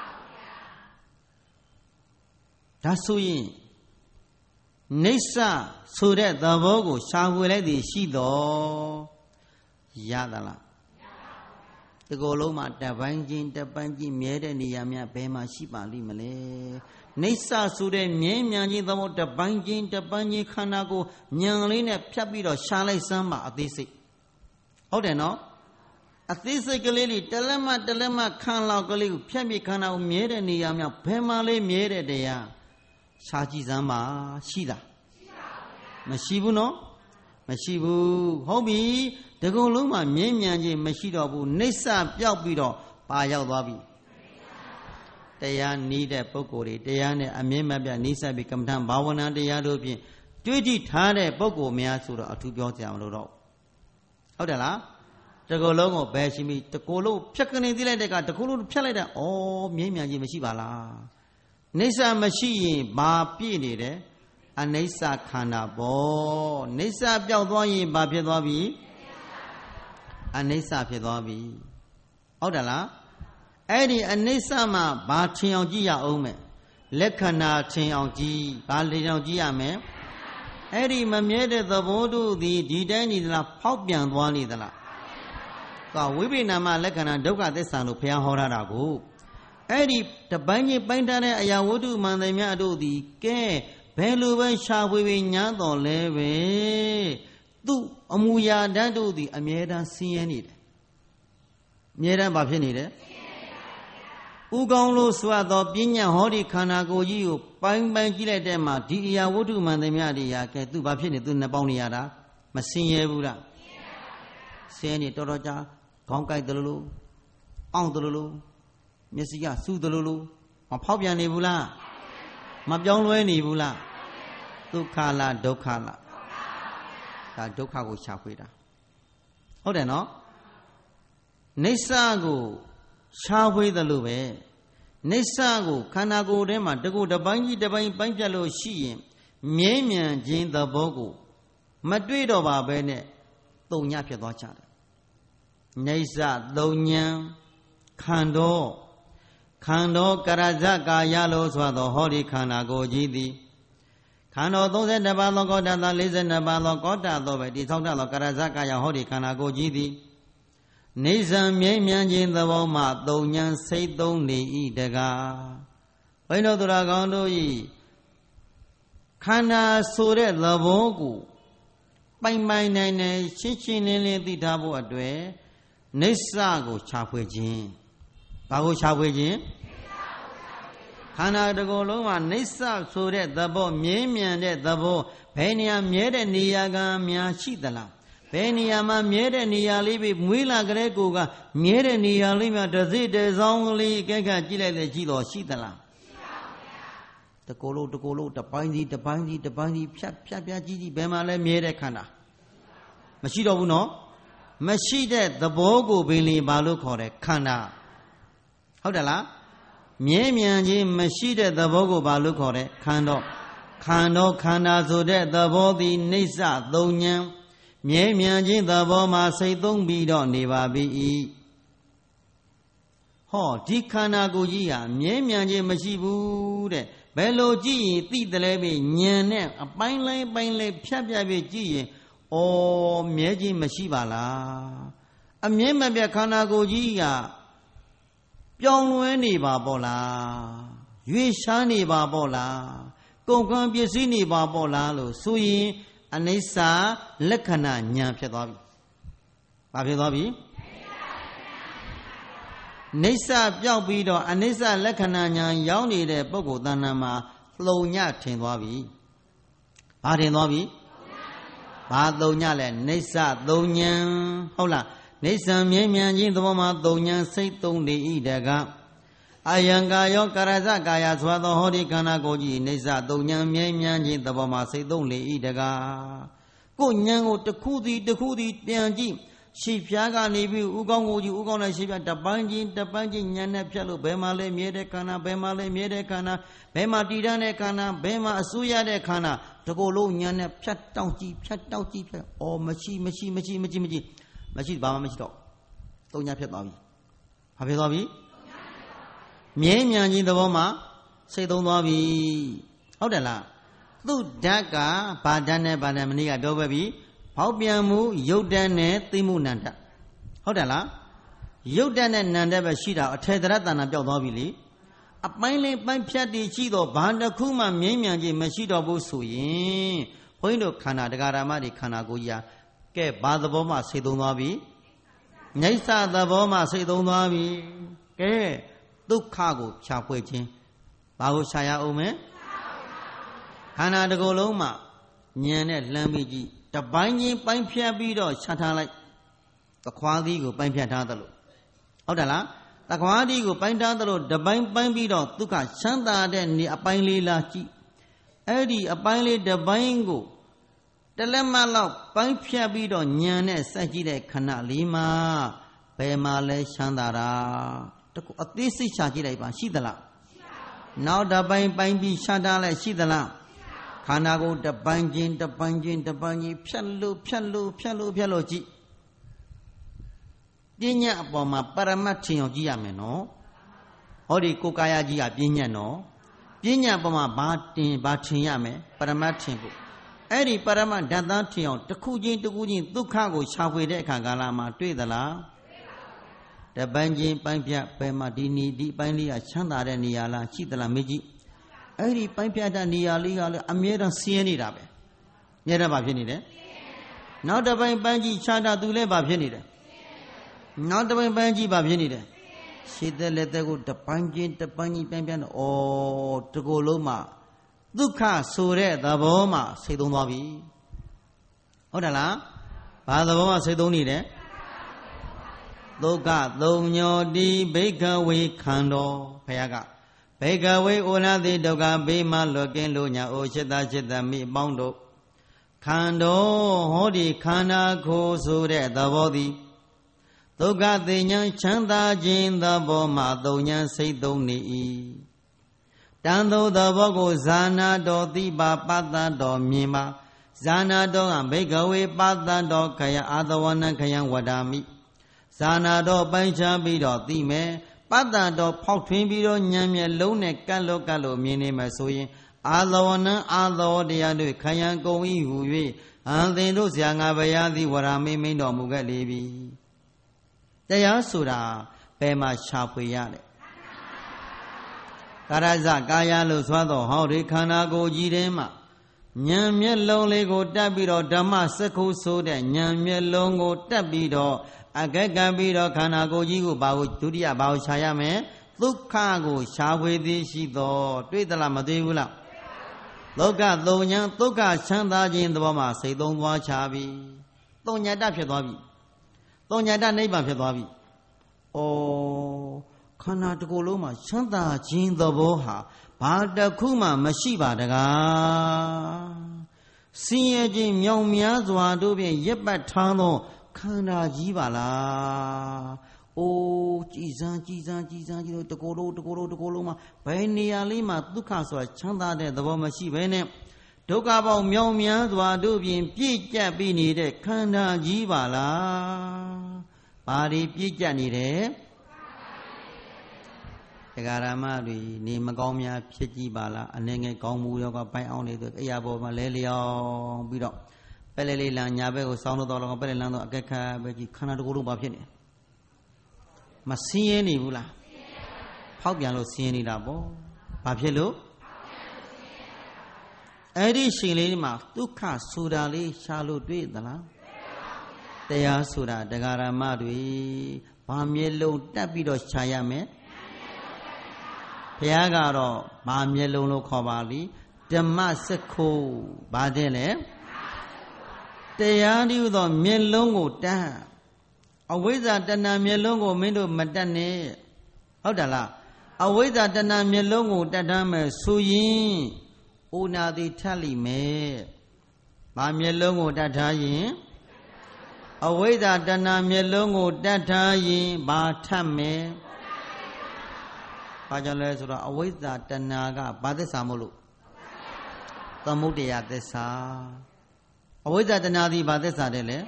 ဘူးဒါဆိုရင်နိစ္စဆိုတဲ့သဘောကိုရှာဖွေလိုက်သည်ရှိတော်ရသလားဒီကိုယ်လုံးမှာတပိုင်းချင်းမြဲတဲ့နေရာများဘယ်မှာရှိပါလိမ့်မလဲနိစ္စဆိုတဲ့မြဲမြံခြင်းသဘောတပိုင်းချင်းခန္ဓာကိုဉာဏ်လေးနဲ့ဖြတ်ပြီးတော့ရှာလိုက်စမ်းပါအသေးစိတ်ဟုတ်တယ်နော်အသေးစိတ်ကလေးလေးတလက်မခံလောက်ကလေးကိုဖြတ်ပြီးခန္ဓာကိုမြဲတဲ့နေရာများဘယ်မှာလဲမြဲတဲ့တရားရှားကြည့်စမ်းပါရှိလားမရှိဘူးနော်မရှိဘူးဟုတ်ပြီဒီကုံလုံးမှာမြင်းမြန်ခြင်းမရှိတော့ဘူးနိစ္စပြောက်ပြီးတော့ပါရောက်သွားပြီတရားနီးတဲ့ပုဂ္ဂိုလ်တွေတရားနဲ့အမြင့်မပြနိစ္စပြီးကမ္မထဘာဝနာတရားတို့ဖြင့်တွေးကြည့်ထားတဲ့ပုဂ္ဂိုလ်များဆိုတော့အထူးပြောကြမလို့တော့ဟုတ်တယ်လားဒီကုံလုံးကိုဘယ်ရှိမိဒီကုံလုံးဖြတ်ကနေသိလိုက်တဲ့ကဒီကုံလုံးဖြတ်လိုက်တာဩမြင်းမြန်ခြင်းမရှိပါလားနိစ္စမရှိရင်ဘာပြည့်နေတယ်အနိစ္စခန္ဓာပေါ့နိစ္စပြောက်သွားရင်ဘာဖြစ်သွားပြီအနိစ္စဖြစ်သွားပြီဟုတ်တယ်လားအဲ့ဒီအနိစ္စမှာဘာထင်အောင်ကြည့်ရအောင်မယ်လက္ခဏာထင်အောင်ကြည့်ဘာထင်အောင်ကြည့်ရမယ်အဲ့ဒီမမြဲတဲ့သဘောတို့သည်ဒီတိုင်းနေသလားဖောက်ပြန်သွားနေသလားကဝိပရိနာမလက္ခဏာဒုက္ခသစ္စာလို့ဘုရားဟောထားတာကိုအဲ့ဒီတပိုင်းချင်းပိုင်းထားတဲ့အရာဝတ္ထုမှန်တယ်များတို့သည်ကဲဘယ်လိုပဲရှာဖွေပြီးညားတော်လဲပဲသူ့အမူအရာဓာတ်တို့သည်အမြဲတမ်းဆင်းရဲနေတယ်အမြဲတမ်းဘာဖြစ်နေတယ်ဥကောင်းလို့ဆိုသောပညာဟောဒီခန္ဓာကိုယ်ကြီးကိုပိုင်းကြည့်လိုက်တဲ့မှာဒီအရာဝတ္ထုမှန်တယ်များတွေရာကဲသူဘာဖြစ်နေသူနှစ်ပေါင်းနေရတာမဆင်းရဲဘူးလားဆင်းရဲနေတော်တော်ကြာခေါင်းကိုက်တယ်လို့အောင့်တယ်လို့မျက်စိကစူးတယ်လို့မဖောက်ပြန်နေဘူးလားမပြောင်းလဲနေဘူးလားဒုက္ခလားဒုက္ခလားဒါဒုက္ခကိုရှာဖွေတာဟုတ်တယ်နော်နိစ္စကိုရှာဖွေတယ်လို့ပဲနိစ္စကိုခန္ဓာကိုယ်ထဲမှာတကူတပိုင်းကြီးတပိုင်းပိုင်းပြတ်လို့ရှိရင်မြဲမြံခြင်းသဘောကိုမတွေ့တော့ပါပဲနဲ့တုံညဖြစ်သွားကြတယ်နေသသုံးဉဏ်ခန္ဓာကရဇကာယလို့ဆိုသောဟောဒီခန္ဓာကိုယ်ကြီးသည်ခန္ဓာ32ပါးသောကောဋ္ဌသော42ပါးသောကောဋ္ဌသောပဲတိဆောက်တတ်သောကရဇကာယဟောဒီခန္ဓာကိုယ်ကြီးသည်နေဇံမြဲမြံခြင်းသဘောမှသုံးဉဏ်စိတ်သုံးနေ၏တကားဘိန်းတော်သူတော်ကောင်းတို့၏ခန္ဓာဆိုတဲ့သဘောကိုပိုင်နိုင်နေရှင်းရှင်းလင်းလင်းသိထားဖို့အတွက်နေဆာကိုခြာဖွေခြင်းဘာကိုခြာဖွေခြင်းခန္ဓာတစ်ခုလုံးမှာနေဆာဆိုတဲ့သဘောမြဲမြံတဲ့သဘောဘယ်နေရာမြဲတဲ့နေရာကများရှိသလားဘယ်နေရာမှာမြဲတဲ့နေရာလေးပဲမွေးလာကြတဲ့ကိုကမြဲတဲ့နေရာလေးများတစ်စိတ်တစ်စောင်းလေးအကဲခတ်ကြည့်လိုက်တဲ့ကြည့်တော့ရှိသလားတကိုယ်လုံးတပိုင်းစီဖြတ်ပြကြည့်ဘယ်မှာလဲမြဲတဲ့ခန္ဓာမရှိတော့ဘူးနော်မရှိတဲ့သဘောကိုပင်လေဘာလို့ခေါ်တယ်ခန္ဓာဟုတ်တယ်လားမြဲမြံခြင်းမရှိတဲ့သဘောကိုဘာလို့ခေါ်တယ်ခန္ဓာဆိုတဲ့သဘောသည်နေဆသုံးဉဏ်မြဲမြံခြင်းသဘောမှာစိတ်သုံးပြီးတော့နေပါပြီဟောဒီခန္ဓာကိုယ်ကြီးဟာမြဲမြံခြင်းမရှိဘူးတဲ့ဘယ်လိုကြည့်ရင်သိတယ်လဲပြီဉာဏ်နဲ့အပိုင်းလေးဖြတ်ပြပြကြည့်ရင်ဩမြဲခြင်းမရှိပါလားအမြဲမပြတ်ခန္ဓာကိုယ်ကြီးကပြောင်းလဲနေပါပေါ့လားရွေ့ရှားနေပါပေါ့လားကုန်ကံပစ္စည်းနေပါပေါ့လားလို့ဆိုရင်အနိစ္စလက္ခဏာဉာဏ်ဖြစ်သွားပြီဘာဖြစ်သွားပြီနိစ္စပြောက်ပြီးတော့အနိစ္စလက္ခဏာဉာဏ်ရောက်နေတဲ့ပုဂ္ဂိုလ်တဏ္ဍာမှာလုံညထင်သွားပြီဘာထင်သွားပြီဘာသုံးညလဲနိစ္စသုံးဉဏ်ဟုတ်လားနိစ္စမြဲမြံခြင်းသဘောမှာသုံးဉဏ်စိတ်သုံးနေ၏တကားအယံကာယောကရဇကာယဆိုသောဟောဒီခန္ဓာကိုယ်ကြီးနိစ္စသုံးဉဏ်မြဲမြံခြင်းသဘောမှာစိတ်သုံးနေ၏တကားကိုဉဏ်ကိုတစ်ခုစီပြန်ကြည့်ရှေ့ဖြားကနေပြီးဥကောင်းကိုကြီးဥကောင်းနဲ့ရှေ့ဖြားတပန်းချင်းဉာဏ်နဲ့ဖြတ်လို့ဘယ်မှာလဲမြဲတဲ့ခန္ဓာဘယ်မှာလဲမြဲတဲ့ခန္ဓာဘယ်မှာတည်တတ်တဲ့ခန္ဓာဘယ်မှာအစိုးရတဲ့ခန္ဓာတကိုယ်လုံးဉာဏ်နဲ့ဖြတ်တောက်ကြည့်အော်မရှိဘာမှမရှိတော့သုံးညဖြတ်သွားပြီဘာဖြစ်သွားပြီမြဲမြံခြင်းသဘောမှာစိတ်သုံးသွားပြီဟုတ်တယ်လားသူ့ဓာတ်ကဘာဓာတ်နဲ့ဘာဓာတ်မနေ့ကပြောပဲပြီဖောက်ပြန်မှုယုတ်တန်းနဲ့သိမှုနန္တဟုတ်တယ်လားယုတ်တန်းနဲ့နန္တပဲရှိတာအထေတရတဏ္ဍပျောက်သွားပြီလေအပိုင်းလေးပိုင်းဖြတ်တည်ရှိတော့ဘာတစ်ခုမှမြဲမြံခြင်းမရှိတော့ဘူးဆိုရင်ဘုန်းကြီးတို့ခန္ဓာတရားဓမ္မတွေခန္ဓာကိုယ်ကြီးကဲဘာသဘောမှစိတ်သုံးသွားပြီနိစ္စသဘောမှစိတ်သုံးသွားပြီကဲဒုက္ခကိုဖြာဖွေခြင်းဘာကိုရှာရအောင်မဲခန္ဓာတစ်ခုလုံးမှာဉာဏ်နဲ့လှမ်းပြီးကြည့်တပိုင်းချင်းပိုင်းဖြတ်ပြီးတော့ရှာထားလိုက်သခွားသီးကိုပိုင်းဖြတ်ထားသလိုဟုတ်တယ်လားသခွားသီးကိုပိုင်းထားသလိုတပိုင်းပိုင်းပြီးတော့ဒုက္ခချမ်းသာတဲ့နေအပိုင်းလေးလားကြည့်အဲ့ဒီအပိုင်းလေးတပိုင်းကိုတလက်မလောက်ပိုင်းဖြတ်ပြီးတော့ဉာဏ်နဲ့စက်ကြည့်တဲ့ခဏလေးမှာဘယ်မှာလဲချမ်းသာတာတကူအသေးစိတ်ရှာကြည့်လိုက်ပါရှိသလားနောက်တပိုင်းပိုင်းပြီးရှာထားလိုက်ရှိသလားခန္ဓာကိုယ်တပိုင်းချင်းဖြတ်လို့ကြည့်ပညာအပေါ်မှာပရမတ်ထင်အောင်ကြည့်ရမယ်နော်ဟောဒီကိုယ်ကာယကြီးကပညာနော်ပညာပေါ်မှာဘာထင်ရမယ်ပရမတ်ထင်ဖို့အဲ့ဒီပရမတ်ဓာတ်သားထင်အောင်တစ်ခုချင်းဒုက္ခကိုရှာဖွေတဲ့အခါကာလမှာတွေ့သလားတပိုင်းချင်းပိုင်းဖြတ်ဘယ်မှာဒီပိုင်းလေးကချမ်းသာတဲ့နေရာလားရှိသလားမေးကြည့်အဲ့ဒီပိုင်းဖြတ်တဲ့နေရာလေးကလည်းအမြဲတမ်းဆင်းနေတာပဲမြဲတမ်းဘာဖြစ်နေလဲနောက်တစ်ပိုင်းပိုင်းကြီးခြားတာသူလည်းဘာဖြစ်နေတယ်နောက်တစ်ပိုင်းပိုင်းကြီးဘာဖြစ်နေတယ်ရှေ့သက်လက်သက်ကိုတပိုင်းချင်းပြန်တော့ဩတကိုယ်လုံးမှာဒုက္ခဆိုတဲ့သဘောမှာစိတ်သုံးသွားပြီဟုတ်တယ်လားဘာသဘောမှာစိတ်သုံးနေတယ်ဒုက္ခသုံးညောတိဘိကဝေခန္ဓောဘုရားကဘိကဝေဩနာတိဒုက္ခဘေးမှလွတ်ကင်းလို့ညာအိုရှိတမိအပေါင်းတို့ခန္ဓောဟောဒီခန္ဓာကိုယ်ဆိုတဲ့သဘောသည်ဒုက္ခသိဉ္ဇချမ်းသာခြင်းသဘောမှသုံးဉ္ဇစိတ်သုံးနေ၏တန်သောသဘောကိုဇာနာတော်တိပါပတ္တတော်မြင်ပါဇာနာတော်ကဘိကဝေပတ္တတော်ခယအာသဝနခယံဝဒာမိဇ Zanado Bancha Bido Time, Padado Potwin Nyam Lone Kalo Mini Masoy, Alona, Alo Diadu, Kayan Goi Hui, and then those young Avayadi were a mimi no Mugalibi. They are Sura, Pema Shapuyade. Karaza Gaya Luzwado, how they cana go Jirema. Nyam lonely go Dabido, Damasako soda, Nyam longo Dabido, Agagabido, Kanago Jigu, Bao Tudia, Bao Shayame, Lukago, Shawe de Shido, Twiddla Madula. Loka, Lonya, Toka, Chanda in the Bama, say don't watch Chavi. Don't yada Piadobi. Don't yada neighbor Piadobi. Oh, Kanatagoloma, Chanda, Jin the Boha. Pada kuma mashiba daga. Siya ji myong mya zwa do bien yebbat thang lo khanda ji ba la. Oh, ji san ji lo tko lo ma bai neya le ma dukha so chanda de thabo mashi bae ne dukha paung myong mya zwa do bien piet jat pi ni de khanda ji ba la. Ba ri piet jat ni de Garamari, Nimagomia, Piti Bala, and then Gong Muyoga by only the Yabo Malelio, Bido, Pelelila, Yabe, Sound of the Pelelano, Ageka, but you cannot go to Bapini. Must see any Vula. How can you see any Dabo? Papielo? Eddie Shilima, Duka, Sudali, Shalu, Dala. They are Suda, the Garamari, Pamielo, Dabido Chayame. Piagaro, Bamielo Covali, Damasco, Badele. They are you the Melongo da. A wizard than a Melongo Mendo Madane. Odala. A wizard than a Melongo Dadame Suyin. Una di Tally me. Bamielongo Datayin. A wizard than a Melongo Datayin, Batame. Pajale Sura, away that Tanaga, Badesamulu. The Mudia Desa. Away that Nadi Badesa dele.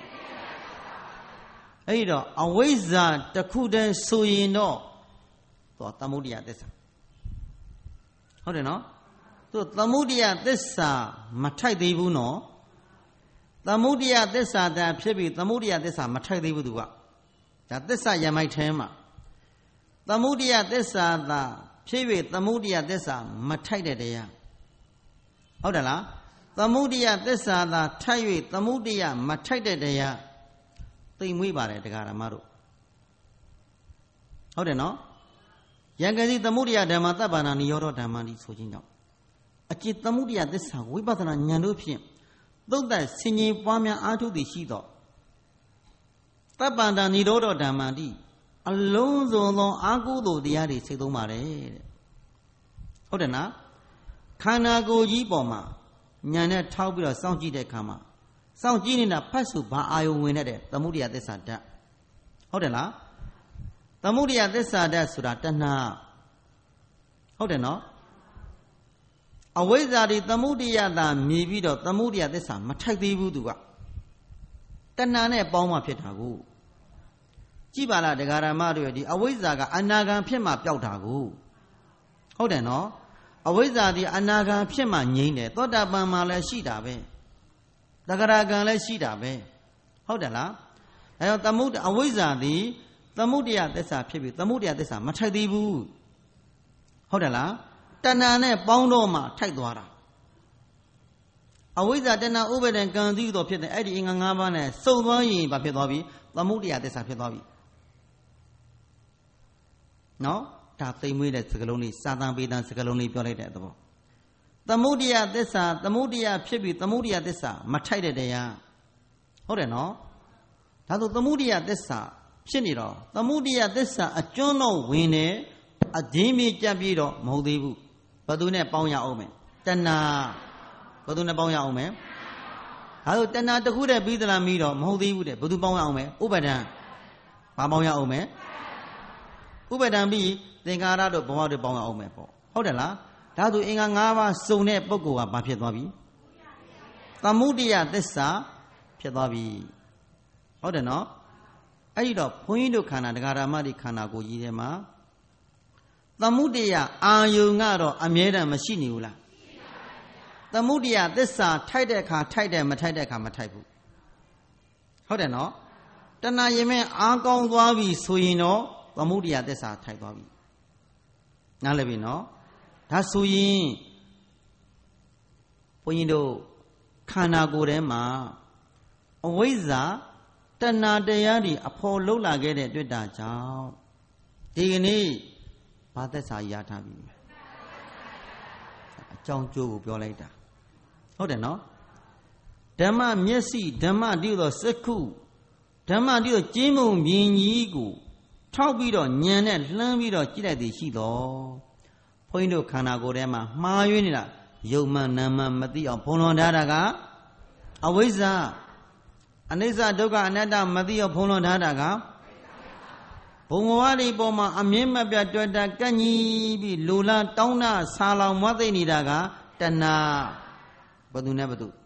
Edo, away that the Kuden Suyino. To Tamudia Desa. How do you know? To Tamudia Desa, Matai Devuno. Tamudia Desa, that Pibi, Tamudia Desa, Matai Devudua. That Desa Yamaitema. The Mudia Desa, the Pivi, the Mudia Desa, Matide dea. Odala, the Mudia Desa, the Taiwi, the Mudia, Matide dea. Thing we bare the Garamaru. Odeno Yangadi, the Mudia Damatabana, Yoro Damani Sojino. A chit the Mudia Desa, we batana Yanupi. Though that singing Pamia Atu the Shido. Tabanda Nidodo Damadi. Alonso Agudo the Adi Sedomare. Odena Kanago Jiboma Nyana Taubira Sanji de Kama. Sanji in a Pasu Ba Ayo Winade, the Mudia de Sada. Odena the Mudia de Sada Suratana. Odeno Away that it the Mudia than maybe the Mudia de San Mataki Vudua. Tanane Boma Petagu. Jibala de Garamaru, the Awazaga, Anaga Pima Piautagu. Hold on, no? Awaza the Anaga Pima Yine, Toda Bamala Shida be. The Garaga Le Shida be. Hold on, la. I have the mood Awaza the Mudia Desa Pibi, the Mudia Desa, Matadibu. Hold on, la. Tanane Boundoma, Taidwara. Awaza Dana over and Gandido Pit the Eddie in Angabane, so long, Papidobi, the Mudia Desa Pidobi. No, Tati Mid at Sigaloni, Satan Bidan Sigaloni Piolet at the book. The Mudia Desa, the Mudia Pibi, the Mudia Desa, Matide dea. Hold on, no? Tado the Mudia Desa, Shiniro, the Mudia Desa, a Jono Winne, a Demi Jabido, Modibu, Badune Ponya Ome, Tana, Baduna Ponya Ome. How Tana the Huda Bidla Mido, Modibu, Budu Ponya Ome, Ubadan, Pamoya Ome. Ubadambi, the Garado Boa de Bonga Omepo. Hodela, Tadu Ingangava Sune Bogoa Bapiadobi. Tamudia Desa, Piadobi. Hodeno အဲ့ဒီတော့ဘုန်းကြီးတို့ခန္ဓာတရားဓမ္မတွေခန္ဓာကိုယ်ကြီးထဲမှာသမုဒယအာယုံကတော့အမြဲတမ်းမရှိနေဘူးလားသမုဒယသစ္စာထိုက်တဲ့အခါထိုက်တယ်မထိုက်တဲ့အခါမထိုက်ဘူးဟုတ်တယ်နော်တဏှာရင်မဲ့အားကောင်းသွားပြီဆိုရင်တော့သမုဒယသစ္စာထိုက်သွားပြီနားလည်ပြီနော်ဒါဆိုရင်ဘုန်းကြီးတို့ခန္ဓာကိုယ်ထဲမှာအဝိဇ္ဇာတဏှာတရားတွေအဖော်လှုပ်လာခဲ့တဲ့တွေ့တာကြောင့်ဒီကနေ့ဘာသက်စာရထားပြီအကြောင်းကျိုးကိုပြောလိုက်တာဟုတ်တယ်နော်ဓမ္မမျက်စိဓမ္မတည်းသောစက္ခုဓမ္မတည်းသောကျင်းမုံမြင်ကြီးကိုထောက်ပြီးတော့ညံနဲ့လှမ်းပြီးတော့ကြည့်လိုက်သည်ရှိတော်ဘုန်းကြီးတို့ခန္ဓာကိုယ်ထဲမှာမှားယွင်းနေတာယုံမှန်နာမှန်မသိအောင်ဘုံလွန်ထားတာကအဝိဇ္ဇာအနိစ္စဒုက္ခအနတ္တမသိအောင်ဘုံလွန်ထားတာကဘုံဘဝတွေပေါ်မှာအမြင့်မပြတ်တွေ့တာကန့်ကြီးပြီးလူလာတောင်းတာဆာလောင်မသိနေတာကတဏှာဘသူနဲ့ဘသူ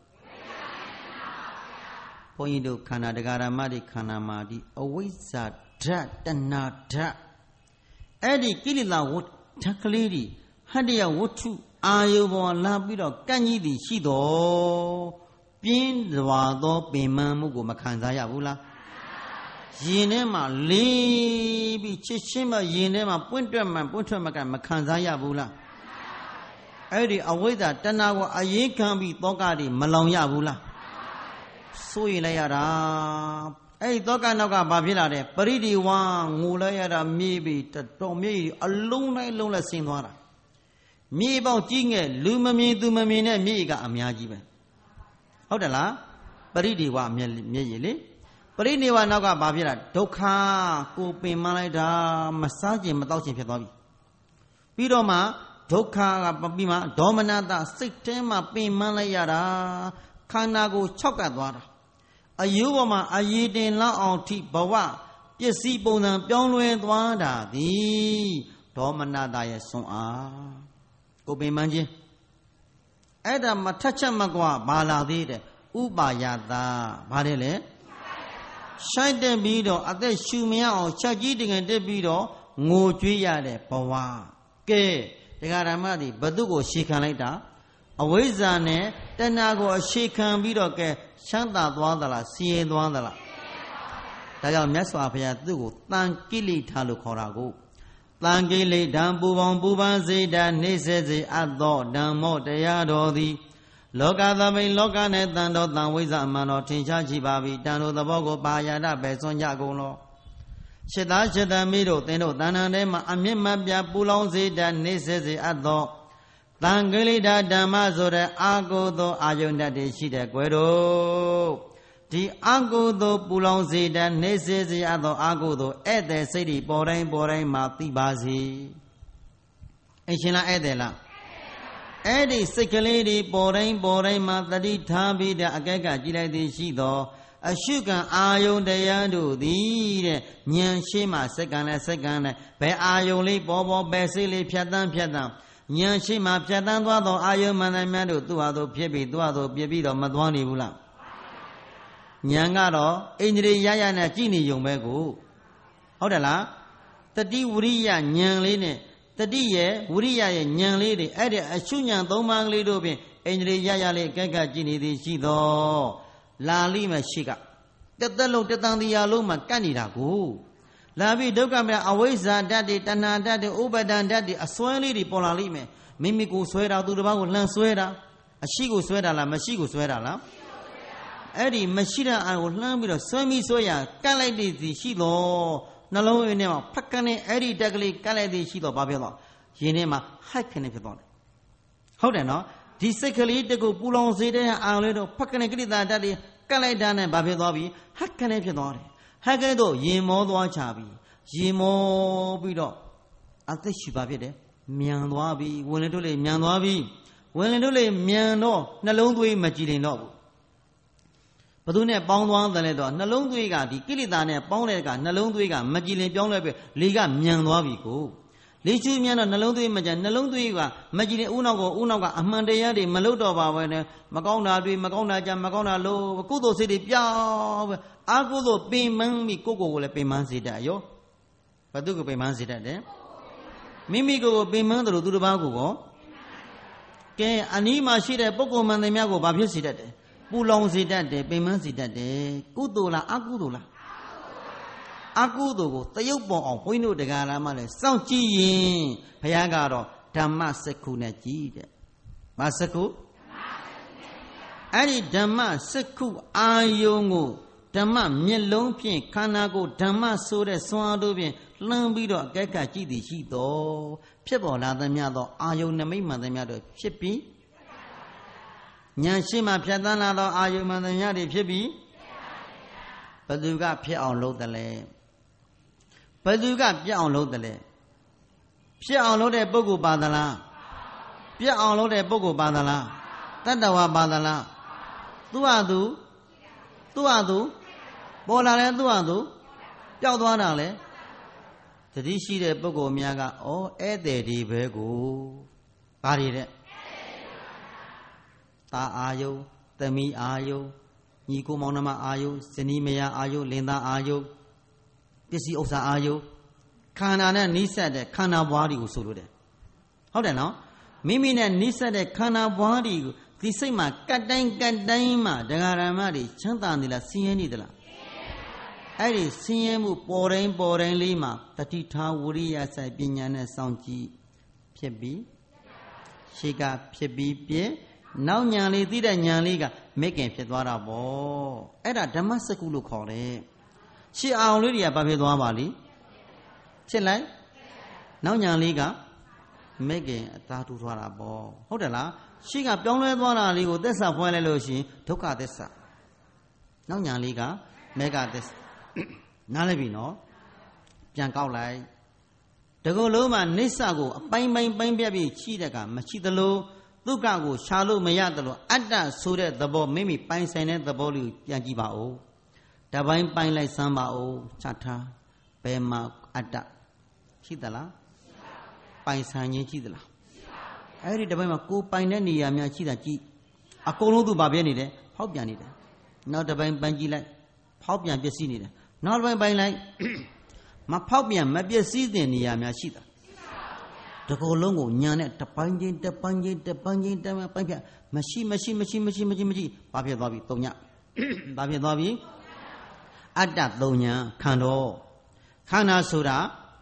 ဘုန်းကြီးတို့ခန္ဓာတရားဓမ္မတွေခန္ဓာမှာဒီအဝိဇ္ဇာဓာတ်တဏှာဓာတ်အဲ့ဒီကိလေသာဝဋ်ဓာတ်ကလေးတွေဟတ္တယဝတ္ထုအာယုဘောလာပြီးတော့ကန့်ကြီးသည်ရှိတော်ပြင်းစွာသောပင်မမှုကိုမခံစားရဘူးလားရင်ထဲမှာလေးပြီးချစ်ချင်းမရင်ထဲမှာပွင့်တွက်မှပွင့်ထွက်မှကမခံစားရဘူးလားအဲ့ဒီအဝိဇ္ဇာတဏှာကိုအရင်ခံပြီးတောကတွေမလောင်ရဘူးလားစိုးရင်လိုက်ရတာအဲ့ဒီတောကနောက်ကဘာဖြစ်လာတယ်ပရိဒီဝါငိုလိုက်ရတာမြေပြီးတော်မြေအလုံးလိုက်လုံးလက်ဆင်းသွားတာမြေပေါင်းကြီးငယ်လူမမြင်သူမမြင်တဲ့မြေကအများကြီးပဲဟုတ်တယ်လားပရိဒီဝါမျက်ရည်လေပရိနိဗ္ဗာန်နောက်ကဘာဖြစ်လာဒုက္ခကိုပင်မလိုက်တာမစားခြင်းမတောက်ခြင်းဖြစ်သွားပြီပြီးတော့မှဒုက္ခကပြီးမှဒေါမနတစိတ်ထဲမှာပင်မလိုက်ရတာခန္ဓာကို၆ကပ်သွားတာအယုဘောမှာအယေတင်လောက်အောင်ထိဘဝပစ္စည်းပုံစံပြောင်းလဲသွားတာသည်ဒေါမနတရဲ့ဆွမ်းအားကိုပင်မခြင်းအဲ့ဒါမထက်ချက်မကွာဘာလာသေးတယ်ဥပါယတာဘာလဲလဲရှိုက်တက်ပြီးတော့အသက်ရှူမရအောင်ချက်ကြီးတငယ်တက်ပြီးတော့ငိုကြွေးရတဲ့ဘဝကဲတရားဓမ္မတွေဘသူကိုရှေခံလိုက်တာအဝိဇ္ဇာနဲ့တဏှာကိုအရှေခံပြီးတော့ကဲချမ်းသာသွားသလားဆင်းရဲသွားသလားဒါကြောင့်မြတ်စွာဘုရားသူ့ကိုတန်ကိလေသာလို့ခေါ်တာကိုတန်ကိလေသာပူပေါင်းပူပန်းစေတာနှိမ့်ဆက်စေအပ်သောဓမ္မောတရားတော်သည်လောကသမိန်လောကနဲ့တန်တော်တန်ဝိဇ္ဇာအမှန်တော်ထင်ရှားကြည့်ပါပြီတန်တော်သဘောကိုပါရဒပဲစွန့်ကြကုန်လောရှစ်သားရှစ်သမီးတို့သင်တို့တဏ္ဍာထဲမှာအမြင့်မပြပူလောင်စေတတ်နှိမ့်ဆက်စေအပ်သောတန်ကိလေသာဓမ္မဆိုတဲ့အာဟုသောအာယုန်တတ်တွေရှိတဲ့ကွယ်တို့ဒီအာဟုသောပူလောင်စေတတ်နှိမ့်ဆက်စေအပ်သောအာဟုသောဧည့်သည်စိတ်တွေပေါ်တိုင်းမှာသိပါစေအရှင်လားဧည့်သည်လားအဲ့ဒီစိတ်ကလေးတွေပေါ်တိုင်းမှာတတိထားပြီးတဲ့အကဲကကြည့်လိုက်သည်ရှိသောအရှုခံအာယုန်တရားတို့သည်တဲ့ဉာဏ်ရှိမှစက္ကန့်နဲ့ဘယ်အာယုန်လေးပေါ်ဘယ်စိတ်လေးဖြတ်တန်းဉာဏ်ရှိမှဖြတ်တန်းသွားသောအာယုန်မှန်သမျှတို့သူ့ဟာသူဖြစ်ပြီးသူ့ဟာသူပြပြီးတော့မသွားနေဘူးလားဉာဏ်ကတော့ဣန္ဒြေရနဲ့ကြည့်နေုံပဲကိုဟုတ်တယ်လားတတိဝရိယဉာဏ်လေးနဲ့တတိရဲ့ဝိရိယရဲ့ဉာဏ်လေးတွေအဲ့ဒီအရှုဉာဏ်သုံးပါးကလေးတို့ဖြင့်ဣန္ဒြေရလေးကဲကကြည့်နေသည်ရှိသောလာလိမရှိကတသက်လုံးတသံတရားလုံးမှာကတ်နေတာကိုလာပြီးဒုက္ခမဲ့အဝိဇ္ဇာဓာတ်တွေတဏှာဓာတ်တွေဥပါဒံဓာတ်တွေအစွဲလေးတွေပေါ်လာလိမ့်မယ်မိမိကိုဆွဲတာသူတစ်ပါးကိုလှန်ဆွဲတာအရှိကိုဆွဲတာလားမရှိကိုဆွဲတာလားအဲ့ဒီမရှိတဲ့အာကိုလှမ်းပြီးတော့ဆွဲမိဆွဲရကတ်လိုက်သည်ရှိတော့နှလုံးထဲမှာဖက်ကနေအဲ့ဒီတက်ကလေးကတ်လိုက်သည်ရှိတော့ဘာဖြစ်သွားရင်ထဲမှာဟိုက်ခနေဖြစ်သွားတယ်ဟုတ်တယ်နော်ဒီစိတ်ကလေးတကူပူလောင်စေတဲ့အာလေးတော့ဖက်ကနေကိလေသာဓာတ်တွေကတ်လိုက်တာနဲ့ဘာဖြစ်သွားပြီဟက်ခနေဖြစ်သွားတယ်ဟက်ကဲတော့ရင်မောသွားချပြီရင်မောပြီးတော့အသက်ရှူပါဖြစ်တယ်မြန်သွားပြီဝင်လေတို့လေမြန်သွားပြီဝင်လေတို့လေမြန်တော့နှလုံးသွေးမကြည်လင်တော့ဘူးဘသူနဲ့ပေါင်းသွားတယ်လဲတော့နှလုံးသွေးကဒီကိလေသာနဲ့ပေါင်းတဲ့ကနှလုံးသွေးကမကြည်လင်ပြောင်းလဲပြီလေကမြန်သွားပြီကိုလေးချူမြန်တော့နှလုံးသွေးမကြနှလုံးသွေးကမကြည့်တဲ့ဦးနောက်ကအမှန်တရားတွေမလုပ်တော့ပါပဲနဲ့မကောင်းတာတွေမကောင်းတာကြမကောင်းတာလို့ကုသိုလ်စိတ်တွေပြောင်းပဲအာကုသိုလ်ပင်ပန်းပြီးကိုလည်းပင်ပန်းစေတတ်ရောဘသူကိုပင်ပန်းစေတတ်တယ်မိမိကိုပင်ပန်းတယ်လို့သူတစ်ပါးကိုကဲအနီးမှာရှိတဲ့ပုဂ္ဂိုလ်မှန်သမျှကိုဘာဖြစ်စေတတ်တယ်ပူလောင်စေတတ်တယ်ပင်ပန်းစေတတ်တယ်ကုသိုလ်လားအကုသိုလ်လားအကုသိုလ်ကိုတရုပ်ပေါ်အောင်ဘုန်းကြီးတို့တရားလာမှလည်းစောင့်ကြည့်ရင်ဘုရားကတော့ဓမ္မစက္ခုနဲ့ကြည်တဲ့။ဘာစက္ခုအဲ့ဒီဓမ္မစက္ခုအာယုံကိုဓမ္မမျက်လုံးဖြင့်ခန္ဓာကိုယ်ဓမ္မဆိုတဲ့စွမ်းအားတို့ဖြင့်လှမ်းပြီးတော့အကဲခတ်ကြည့်သည်ရှိတော်ဖြစ်ပေါ်လာသမျှသောအာယုံနမိတ်မှန်သမျှတို့ဖြစ်ပြီးဉာဏ်ရှိမှဖြတ်သန်းလာသောအာယုံမှန်သမျှတွေဖြစ်ပြီးဘသူကဖြစ်အောင်လုပ်တယ်လဲဘသူကပြတ်အောင်လုပ်တယ်လဲဖြစ်အောင်လုပ်တဲ့ပုဂ္ဂိုလ်ပါသလားပြတ်အောင်လုပ်တဲ့ပုဂ္ဂိုလ်ပါသလားတတ္တဝါပါသလားသူ့ဟာသူပေါ်လာလဲသူ့ဟာသူပျောက်သွားတာလဲတတိရှိတဲ့ပုဂ္ဂိုလ်များကဧည့်သည်ဒီပဲကိုဘာတွေတဲ့တာအာယုသမီးအာယုညီကိုမောင်နှမအာယုဇနီးမယားအာယုလင်သားအာယုပစ္စည်းဥစ္စာအာယုခန္ဓာနဲ့နိစ္စတဲ့ခန္ဓာဘွားတွေကိုဆိုလိုတယ်ဟုတ်တယ်နော်မိမိနဲ့နိစ္စတဲ့ခန္ဓာဘွားတွေကိုဒီစိတ်မှာကတ်တိုင်းမှာဒကာရမတွေချမ်းသာနေလားဆင်းရဲနေသလားအဲ့ဒီဆင်းရဲမှုပေါ်တိုင်းလေးမှာတတိထားဝရိယစိုက်ပညာနဲ့စောင့်ကြည့်ဖြစ်ပြီးရှေ့ကဖြစ်ပြီးပြည့်နောက်ညာလေးသိတဲ့ညာလေးကမဲ့ခင်ဖြစ်သွားတာပေါ့အဲ့ဒါဓမ္မစကုလို့ခေါ်တယ်ရှေ့အောင်လေးတွေကဘာဖြစ်သွားပါလိဖြစ်လိုက်နောက်ညာလေးကမဲ့ခင်အသာထူသွားတာပေါ့ဟုတ်တယ်လားရှေ့ကပြောင်းလဲသွားတာလေးကိုသစ္စာဖွင့်လိုက်လို့ရှိရင်ဒုက္ခသစ္စာနောက်ညာလေးကမေဃသစ္စာနားလည်ပြီနော်ပြန်ကောက်လိုက်တကူလုံးမှာနိစ္စကိုအပိုင်းပြတ်ပြီးချိတဲ့ကမရှိသလိုဒုက္ခကိုရှာလို့မရသလိုအတ္တဆိုတဲ့သဘောမိမိပိုင်ဆိုင်တဲ့သဘောလေးကိုပြန်ကြည့်ပါဦးတပိုင်းပိုင်းလိုက်စမ်းပါဦးချထားဘယ်မှာအတ္တရှိသလားပိုင်ဆိုင်ခြင်းရှိသလားအဲ့ဒီတပိုင်းမှာကိုပိုင်တဲ့နေရာများရှိတာကြည့်အကုန်လုံးသူဘာပြနေတယ်ဖောက်ပြန်နေတယ်နောက်တပိုင်းပိုင်းကြည့်လိုက်ဖောက်ပြန်ပျက်စီးနေတယ်နောက်တပိုင်းပိုင်းလိုက်မဖောက်ပြန်မပျက်စီးတဲ့နေရာများရှိတာတကူလုံးကိုညာနဲ့တပိုင်းချင်းပိုင်းပြမရှိဘာဖြစ်သွားပြီ၃ညဘာဖြစ်သွားပြီအတ္တ၃ညခန္ဓာဆိုတာ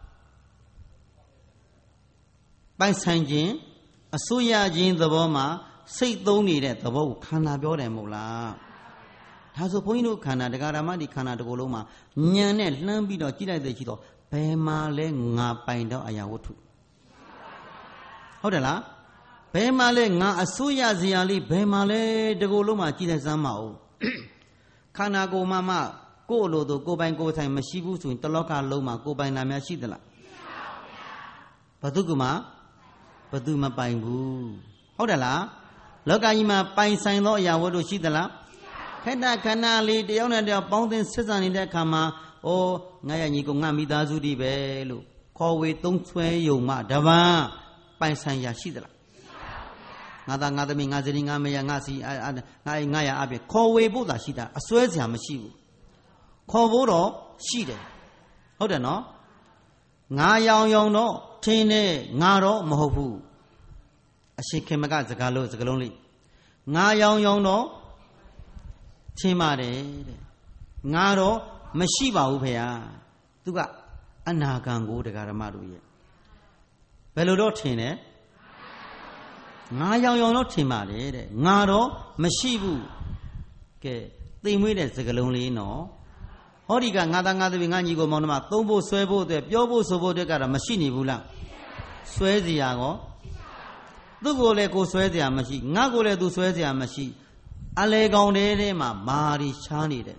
ပိုင်ဆိုင်ခြင်းအစိုးရခြင်းသဘောမှာစိတ်သုံးနေတဲ့သဘောကိုခန္ဓာပြောတယ်မဟုတ်လားဒါဆိုဘုန်းကြီးတို့ခန္ဓာတရားဓမ္မဒီခန္ဓာတကူလုံးမှာဉာဏ်နဲ့လှမ်းပြီးတော့ကြည့်လိုက်တဲ့ရှိတော့ဘယ်မှာလဲငါပိုင်တော့အရာဝတ္ထုဟုတ်တယ်လားဘယ်မှာလဲငါအစိုးရစရာလေးဘယ်မှာလဲတကူလုံးမှာကြည့်လိုက်စမ်းမအောင်ခန္ဓာကိုယ်မှာကိုယ်လိုသူကိုယ်ပိုင်ကိုယ်ဆိုင်မရှိဘူးဆိုရင်တလောကလုံးမှာကိုယ်ပိုင်နာများရှိသလားဘသူကမှဘသူမပိုင်ဘူးဟုတ်တယ်လားလောကကြီးမှာပိုင်ဆိုင်သောအရာဝတ္ထုရှိသလားခဏခဏလေးတယောက်နဲ့တယောက်ပေါင်းသင်းဆက်ဆံနေတဲ့အခါမှာငါရညီကိုငါမိသားစုတည်းပဲလို့ခေါ်ဝေသုံးဆွဲယုံမှတပန်းပိုင်ဆိုင်ရာရှိသလားငါသားငါသမီးငါဇနီးငါမယားငါစီငါရအပြင်ခေါ်ဝေဖို့သာရှိတာအစွဲစရာမရှိဘူးခေါ်ဖို့တော့ရှိတယ်ဟုတ်တယ်နော်ငါရောင်တော့ထင်းနေငါတော့မဟုတ်ဘူးအရှင်ခေမကစကားလုံးလေးငါရောင်တော့ထင်းပါတယ်တဲ့ငါတော့မရှိပါဘူးဖေဟာသူကအနာဂံကိုတရားဓမ္မတို့ရဲ့ဘယ်လိုတော့ထင်တယ်ငါရောင်တော့ထင်ပါတယ်တဲ့ငါတော့မရှိဘူးကဲသိမ်မွေးတဲ့စကားလုံးလေးနော်ဟောဒီကငါသားငါသမီးငါညီကိုမောင်နှမသုံးဖို့ဆွဲဖို့အတွက်ပြောဖို့ဆိုဖို့အတွက်ကတော့မရှိနေဘူးလားဆွဲစရာကောသူ့ကိုလည်းကိုဆွဲစရာမရှိငါကိုလည်းသူဆွဲစရာမရှိအလေကောင်တဲမှာမာရီရှားနေတယ်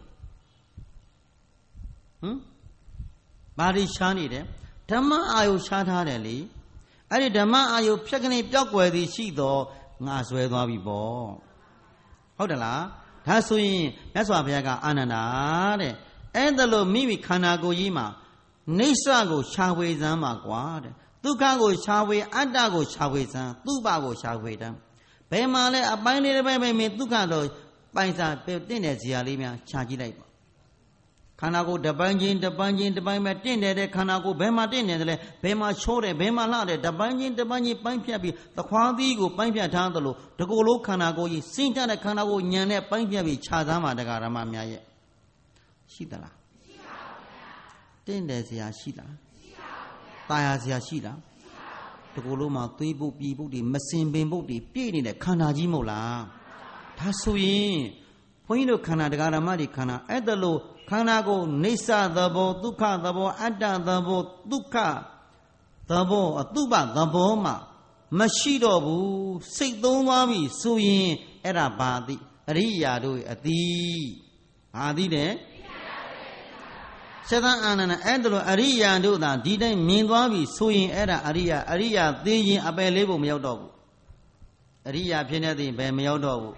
မာရီရှားနေတယ်ဓမ္မအာယုရှားထားတယ်လေအဲ့ဒီဓမ္မအာယုဖြတ်ကနေပျောက်ကွယ်သည်ရှိတော့ငါဆွဲသွားပြီပေါ့ဟုတ်တယ်လားဒါဆိုရင်မြတ်စွာဘုရားကအာနန္ဒာတဲ့အဲ့ဒါလို့မိမိခန္ဓာကိုယ်ကြီးမှာနိစ္စကိုရှာဝေစမ်းပါကွာတဲ့သူဒုက္ခကိုရှာဖွေအတ္တကိုရှာဖွေစမ်းသူပကိုရှာဖွေတမ်းဘယ်မှာလဲအပိုင်းလေးတစ်ပိုင်းပဲမင်းဒုက္ခတော့ပိုင်စားတင့်တဲ့ဇာလေးများရှာကြည့်လိုက်ပါခန္ဓာကိုယ်တပိုင်းချင်းတပိုင်းချင်းတပိုင်းပဲတင့်တဲ့ခန္ဓာကိုယ်ဘယ်မှာတင့်နေတယ်လဲဘယ်မှာချောတယ်ဘယ်မှာလှတယ်တပိုင်းချင်းတပိုင်းချင်းပိုင်းဖြတ်ပြီးသခွားသီးကိုပိုင်းဖြတ်ထားသလိုတကူလုံးခန္ဓာကိုယ်ကြီးစိမ့်တဲ့ခန္ဓာကိုယ်ညံနဲ့ပိုင်းဖြတ်ပြီးခြားသားမှာတရားဓမ္မများရဲ့ရှိသလားမရှိပါဘူးဗျာတင့်တယ်ဇာရှိလားမရှိပါဘူးဗျာตายဇာရှိလားတကူလုံးမှာသွေးပုတ်ပြည်ပုတ်တွေမစင်ပင်ပုတ်တွေပြည့်နေတဲ့ခန္ဓာကြီးမဟုတ်လားဒါဆိုရင်ဘုန်းကြီးတို့ခန္ဓာတရားဓမ္မတွေခန္ဓာအဲ့ဒါလို့ခန္ဓာကိုနေဆသဘောဒုက္ခသဘောအတ္တသဘောဒုက္ခသဘောအတုပသဘောမှာမရှိတော့ဘူးစိတ်သုံးသွားပြီဆိုရင်အဲ့ဒါဘာသိအရိယာတို့အတိဘာသိတယ်သတ္တအာနန္ဒအဲ့ဒါလို့အရိယာတို့သာဒီတိုင်းမြင်သွားပြီဆိုရင်အဲ့ဒါအရိယာသိရင်အပယ်လေးဖို့မရောက်တော့ဘူးအရိယာဖြစ်နေသည်ဘယ်မရောက်တော့ဘူး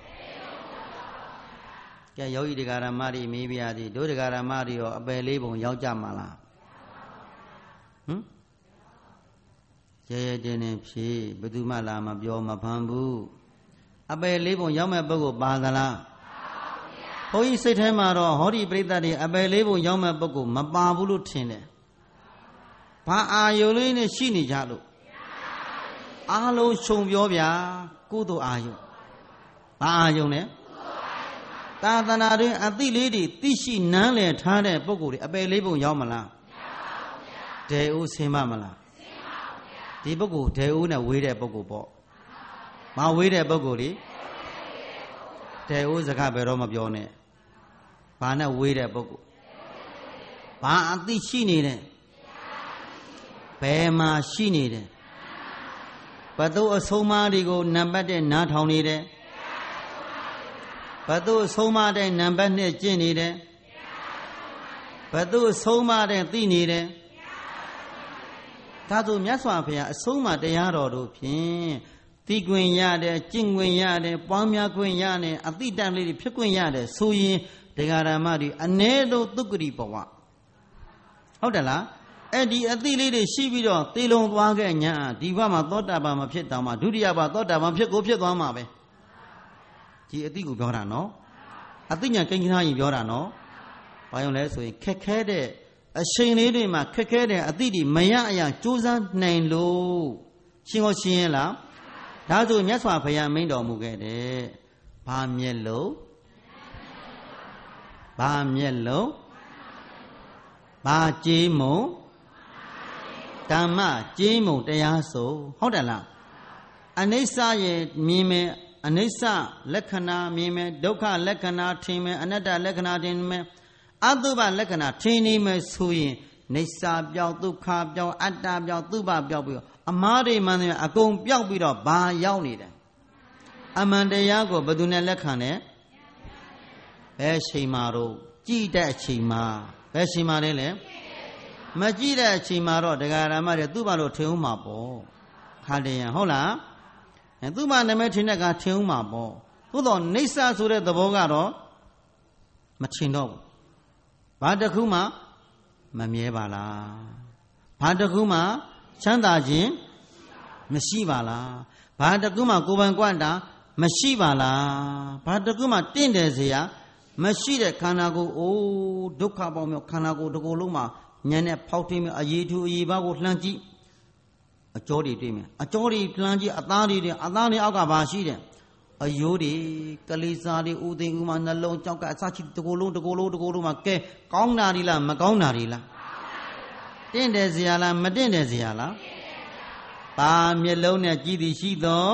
ကဲယောဂီတရားဓမ္မတွေမေးပြရသည်တို့တရားဓမ္မတွေရောအပယ်လေးပုံရောက်ကြမှာလားရဲရဲတင်းတင်းဖြေဘယ်သူမှလာမပြောမဖမ်းဘူးအပယ်လေးပုံရောက်မဲ့ပုဂ္ဂိုလ်ပါသလားဘုန်းကြီးစိတ်ထဲမှာတော့ဟောဒီပြိဿတွေအပယ်လေးပုံရောက်မဲ့ပုဂ္ဂိုလ်မပါဘူးလို့ထင်တယ်ဘာအာယုံလေးနဲ့ရှိနေကြလို့အားလုံးခြုံပြောဗျာကုသိုလ်အာယုံဘာအာယုံလဲသာသနာတွင်အသိလေးတွေသိရှိနန်းလည်ထားတဲ့ပုဂ္ဂိုလ်တွေအပယ်လေးပုံရောက်မလားမရောက်ပါဘူးဗျာဒေဥဆင်းမမလားဆင်းပါဘူးဗျာဒီပုဂ္ဂိုလ်ဒေဥနဲ့ဝေးတဲ့ပုဂ္ဂိုလ်ပေါ့မဝေးတဲ့ပုဂ္ဂိုလ်လေဒေဥစကားဘယ်တော့မပြောနဲ့ဘာနဲ့ဝေးတဲ့ပုဂ္ဂိုလ်ဘာအသိရှိနေတယ်ဘယ်မှာရှိနေတယ်ဘသူအဆုံးအမတွေကိုနံပါတ်တဲ့နားထောင်နေတယ်ဘသူဆုံးမတဲ့နံပါတ်နဲ့ကျင့်နေတယ်ဘသူဆုံးမတဲ့သိနေတယ်ဒါဆိုမြတ်စွာဘုရားအဆုံးအမတရားတော်တို့ဖြင့်သိခွင့်ရတယ်ကျင့်ခွင့်ရတယ်ပွားများခွင့်ရတယ်အတိတန်လေးတွေဖြစ်ခွင့်ရတယ်ဆိုရင်တရားဓမ္မတွေအ ਨੇ တို့သုက္ကတိဘဝဟုတ်တယ်လားအဲ့ဒီအတိလေးတွေရှိပြီးတော့သေလုံသွားခဲ့ညာဒီဘဝမှာသောတာပန်မဖြစ်တောင်မှဒုတိယဘဝသောတာပန်ဖြစ်ကိုဖြစ်သွားမှာပဲဒီအတိကိုပြောတာနော်အတိညာကိန်းသားကြီးပြောတာနော်ဘာကြောင့်လဲဆိုရင်ခက်ခဲတဲ့အချိန်လေးတွေမှာခက်ခဲတဲ့အတိတွေမရအရာကြိုးစားနိုင်လို့ရှင်းရှင်းလားဒါဆိုမြတ်စွာဘုရားမိန့်တော်မူခဲ့တယ်ဘာမျက်လုံးဘာမျက်လုံးဘာကြေးမုံဓမ္မကြေးမုံတရားဆိုဟုတ်တယ်လားအနိစ္စရဲ့မြင်မယ်အနိစ္စလက္ခဏာမြင်မယ်ဒုက္ခလက္ခဏာထင်မယ်အနတ္တလက္ခဏာထင်မယ်အတုပလက္ခဏာထင်နေမယ်ဆိုရင်နိစ္စပြောက်ဒုက္ခပြောက်အတ္တပြောက်သူပပြောက်ပြီးတော့အမှားတွေမှန်တယ်အကုန်ပြောက်ပြီးတော့ဘာရောက်နေတယ်အမှန်တရားကိုဘယ်သူနဲ့လက်ခံလဲဘယ်ချိန်မှာတော့ကြည်တဲ့အချိန်မှာဘယ်ချိန်မှာလဲမကြည်တဲ့အချိန်မှာတော့တရားဓမ္မတွေသူ့ဘာလို့ထင်ဦးမှာပေါ့ခါတည်းရဟုတ်လားသူ့ဘာနာမည်ထင်တဲ့ကထင်ဦးမှာပေါ့သို့တော့နေဆာဆိုတဲ့သဘောကတော့မထင်တော့ဘူးဘာတစ်ခုမှမမြဲပါလားဘာတစ်ခုမှချမ်းသာခြင်းမရှိပါလားဘာတစ်ခုမှကိုယ်ပိုင်ကွက်တာမရှိပါလားဘာတစ်ခုမှတင့်တယ်စရာမရှိတဲ့ခန္ဓာကိုယ်အိုးဒုက္ခပေါင်းမြောက်ခန္ဓာကိုယ်တစ်ကိုယ်လုံးမှာဉာဏ်နဲ့ဖောက်ထွင်းပြီးအရေးထူအရေးပါကိုလှမ်းကြည့်အကြောတွေတွေ့မယ်အကြောတွေလှမ်းကြည့်အသားတွေအောက်ကဘာရှိတယ်အယိုးတွေကလေးစားတွေဥသိမ်ဥမနှလုံးကြောက်ကအစချီတစ်ကိုယ်လုံးမှာကဲကောင်းတာဒီလားမကောင်းတာဒီလားတင့်တယ်စရာလားမတင့်တယ်စရာလားဘာမျက်လုံးနဲ့ကြည့်သည်ရှိသော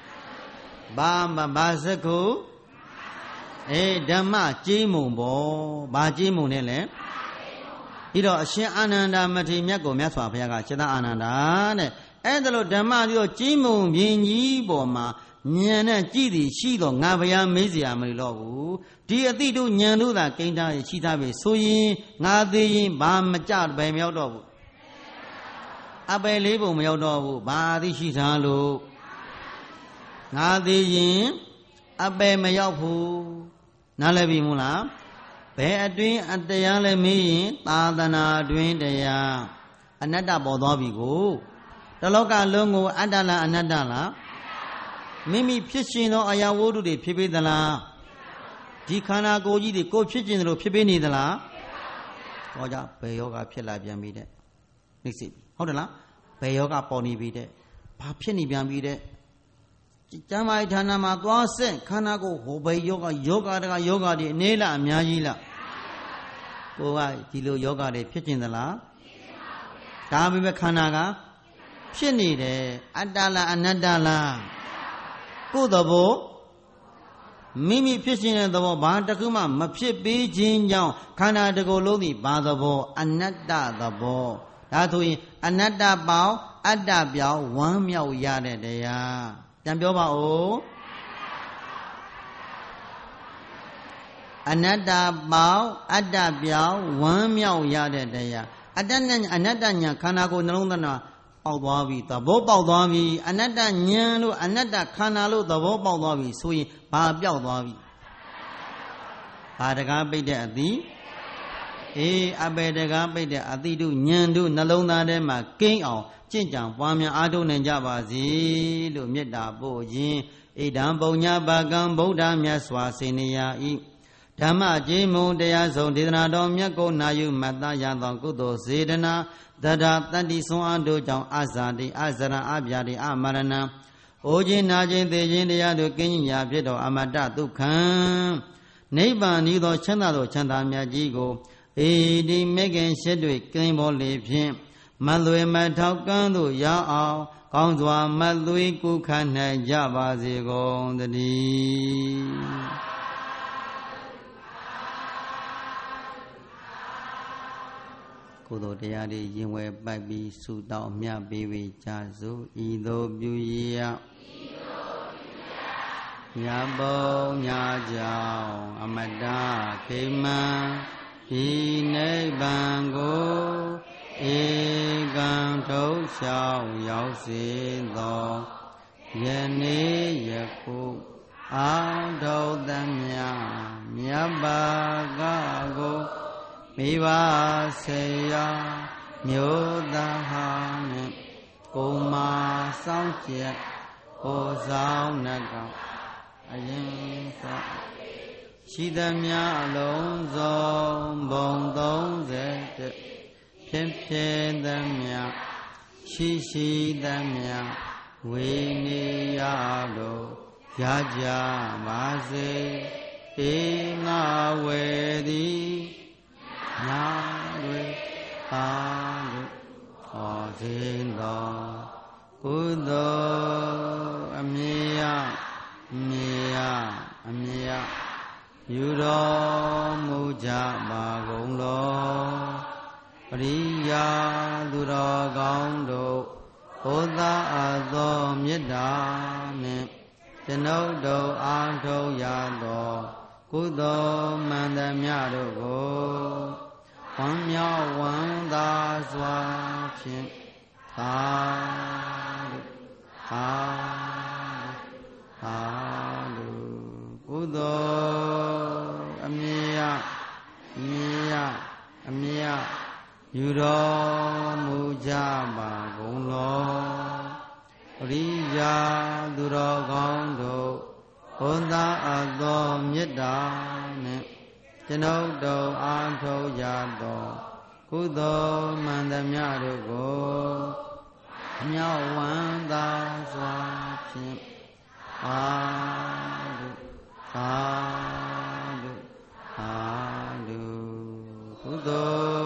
ဘာစကုဓမ္မကြေးမုံပေါ့ဘာကြေးမုံနဲ့လဲပြီးတော့အရှင်အာနန္ဒာမထေရမြတ်ကိုမြတ်စွာဘုရားကရှင်သာအာနန္ဒာတဲ့အဲ့ဒါလို့ဓမ္မပြီးတော့ကြေးမုံမြင်ကြီးပေါ်မှာဉာဏ်နဲ့ကြည့်သည်ရှိတော့ငါဘုရားမေးစရာမလိုတော့ဘူးဒီအတိတို့ဉာဏ်တို့သာကိန်းထားရရှိသားပြီဆိုရင်ငါသေးရင်ဘာမကြပဲမရောက်တော့ဘူးအပယ်လေးပုံမရောက်တော့ဘူးဘာသိရှိသားလို့ငါသေးရင်အပယ်မရောက်ဘူးနားလည်ပြီမို့လားဘယ်အတွင်းအတရားလဲမေးရင်သာသနာအတွင်းတရားအနတ္တပေါ်သွားပြီကိုတလောကလုံးကိုအတ္တလားအနတ္တလားမိမိဖြစ်ရှင်သောအရာဝတ္ထုတွေဖြစ်ပေးသလားဒီခန္ဓာကိုယ်ကြီးတွေကိုဖြစ်ခြင်းတို့ဖြစ်ပေးနေသလားဟောကြဘယ်ယောဂဖြစ်လာပြန်ပြီတဲ့နှိမ့်စစ်ဟုတ်တယ်လားဘယ်ယောဂပေါ်နေပြီတဲ့ဘာဖြစ်နေပြန်ပြီတဲ့ကျမ်းမာရေးဌာနမှာသွားဆင့်ခန္ဓာကိုယ်ဟိုဘယ်ယောဂတကယောဂတွေအနေလားအများကြီးလားကိုကဒီလိုယောဂတွေဖြစ်ခြင်းသလားဒါပေမဲ့ခန္ဓာကဖြစ်နေတယ်အတ္တလားအနတ္တလားကိုယ်သဘောမိမိဖြစ်ရှင်တဲ့သဘောဘာတစ်ခုမှမဖြစ်ပေးခြင်းကြောင့်ခန္ဓာတစ်ခုလုံးသည်ဘာသဘောအနတ္တသဘောဒါဆိုရင်အနတ္တပေါင်းအတ္တပြောင်းဝမ်းမြောက်ရတဲ့တရားပြန်ပြောပါဦးအနတ္တပေါင်းအတ္တပြောင်းဝမ်းမြောက်ရတဲ့တရားအတ္တနဲ့အနတ္တညာခန္ဓာကိုယ်နှလုံးသားပေါက်သွားပြီသဘောပေါက်သွားပြီအနတ္တဉာဏ်လို့အနတ္တခန္ဓာလို့သဘောပေါက်သွားပြီဆိုရင်ဘာပြောက်သွားပြီဘာတကားပိတ်တဲ့အသီးအေးအပေတကားပိတ်တဲ့အသီးတို့ဉာဏ်တို့နှလုံးသားထဲမှာကိန်းအောင်ကျင့်ကြံပွားများအားထုတ်နိုင်ကြပါစေလို့မေတ္တာပို့ခြင်းဣဒံပုံညာဘကံဗုဒ္ဓမြတ်စွာစေနေယဤဓမ္မကြေမုံတရားဆုံးဒေသနာတော်မြတ်ကိုနာယုမတ္တရသောကုသိုလ်စေတနာတတ္တတ္တိဆွမ်းအားတို့ကြောင့်အဇာတိအဇရအပြာတိအမရဏံအိုခြင်းနာခြင်းသိခြင်းတရားတို့ကင်းခြင်းရာဖြစ်တော်အမတ္တဒုက္ခံနိဗ္ဗာန်ဤသောချမ်းသာသောချမ်းသာမြတ်ကြီးကိုအေဒီမေခင်ရှိတွေ့ကင်းပေါ်လေဖြင့်မလွေမထောက်ကန်းသို့ရောက်အောင်ကောင်းစွာမသွေးကုခနိုင်ကြပါစေကုန်သတည်းကုသိုလ်တရားတွေရင်ဝယ်ပိုက်ပြီးဆုတောင်းမြတ်ပေးဝေကြစို့ဤသို့ပြုရညာပုံညာကြောင့်အမတ္တခေမံဒီနိဗ္ဗာန်ကိုဧကံထုတ်လျှောက်ရောက်စေသောယနေ့ယခုအောင်ထုတ်သမျှမြတ်ဘာကကိုမိဘဆေယမြို့သားဟာနှင့်ကိုမာဆောင်ကျက်ကိုဆောင်နှကောင်အရင်သောရှိသမျှအလုံးစုံဘုံ30ဖြစ်ဖြစ်သမျှရှိသမျှဝိနေယတို့ရကြပါစေဧငါဝေသည်ညာတွေပါလို့ဟောခြင်းတော်ကုသိုလ်အမြတ်ယူတော်မူကြပါကုန်လောပရိယာသူတော်ကောင်းတို့ဘုရားအသောမေတ္တာနှင့်ကျွန်ုပ်တို့အားထုတ်ရသောကုသိုလ်မှန်သမျှတို့ကိုဝမ်းမြောက်ဝမ်းသာစွာဖြင့်သာဓုကုသိုလ်အမြတ်ယူတော်မူကြပါကုန်လောပရိယာသူတော်ကောင်းတို့ဘုရားအသောမေတ္တာနှင့်ကျွန်ုပ်တို့အားထုတ်ရသောကုသိုလ်မှန်သမျှတို့ကိုမြောက်ဝမ်းသာစွာဖြင့်သာဓုကုသိုလ်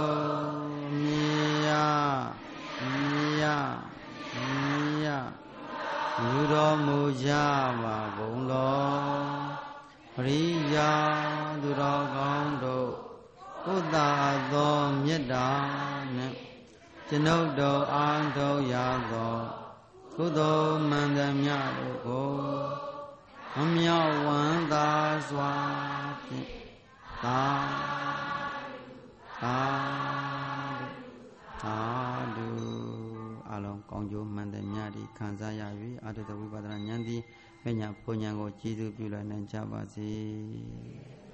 ယူတော်မူကြပါကုန်လောပရိယာသူတော်ကောင်းတို့ကုသသောမေတ္တာနှင့်ကျွန်ုပ်တို့အားထုတ်ရသောကုသိုလ်မှန်သမျှတို့ကိုအမြောက်ဝမ်းသာစွာဖြင့်သာဓုအလုံးကောင်းကျိုးမှန်သမျှဒီခံစားရ၍အာထုတဝိပဿနာဉာဏ်သည်မညာဘုံဉာဏ်ကိုကျေစုပြုလာနိုင်ကြပါစေ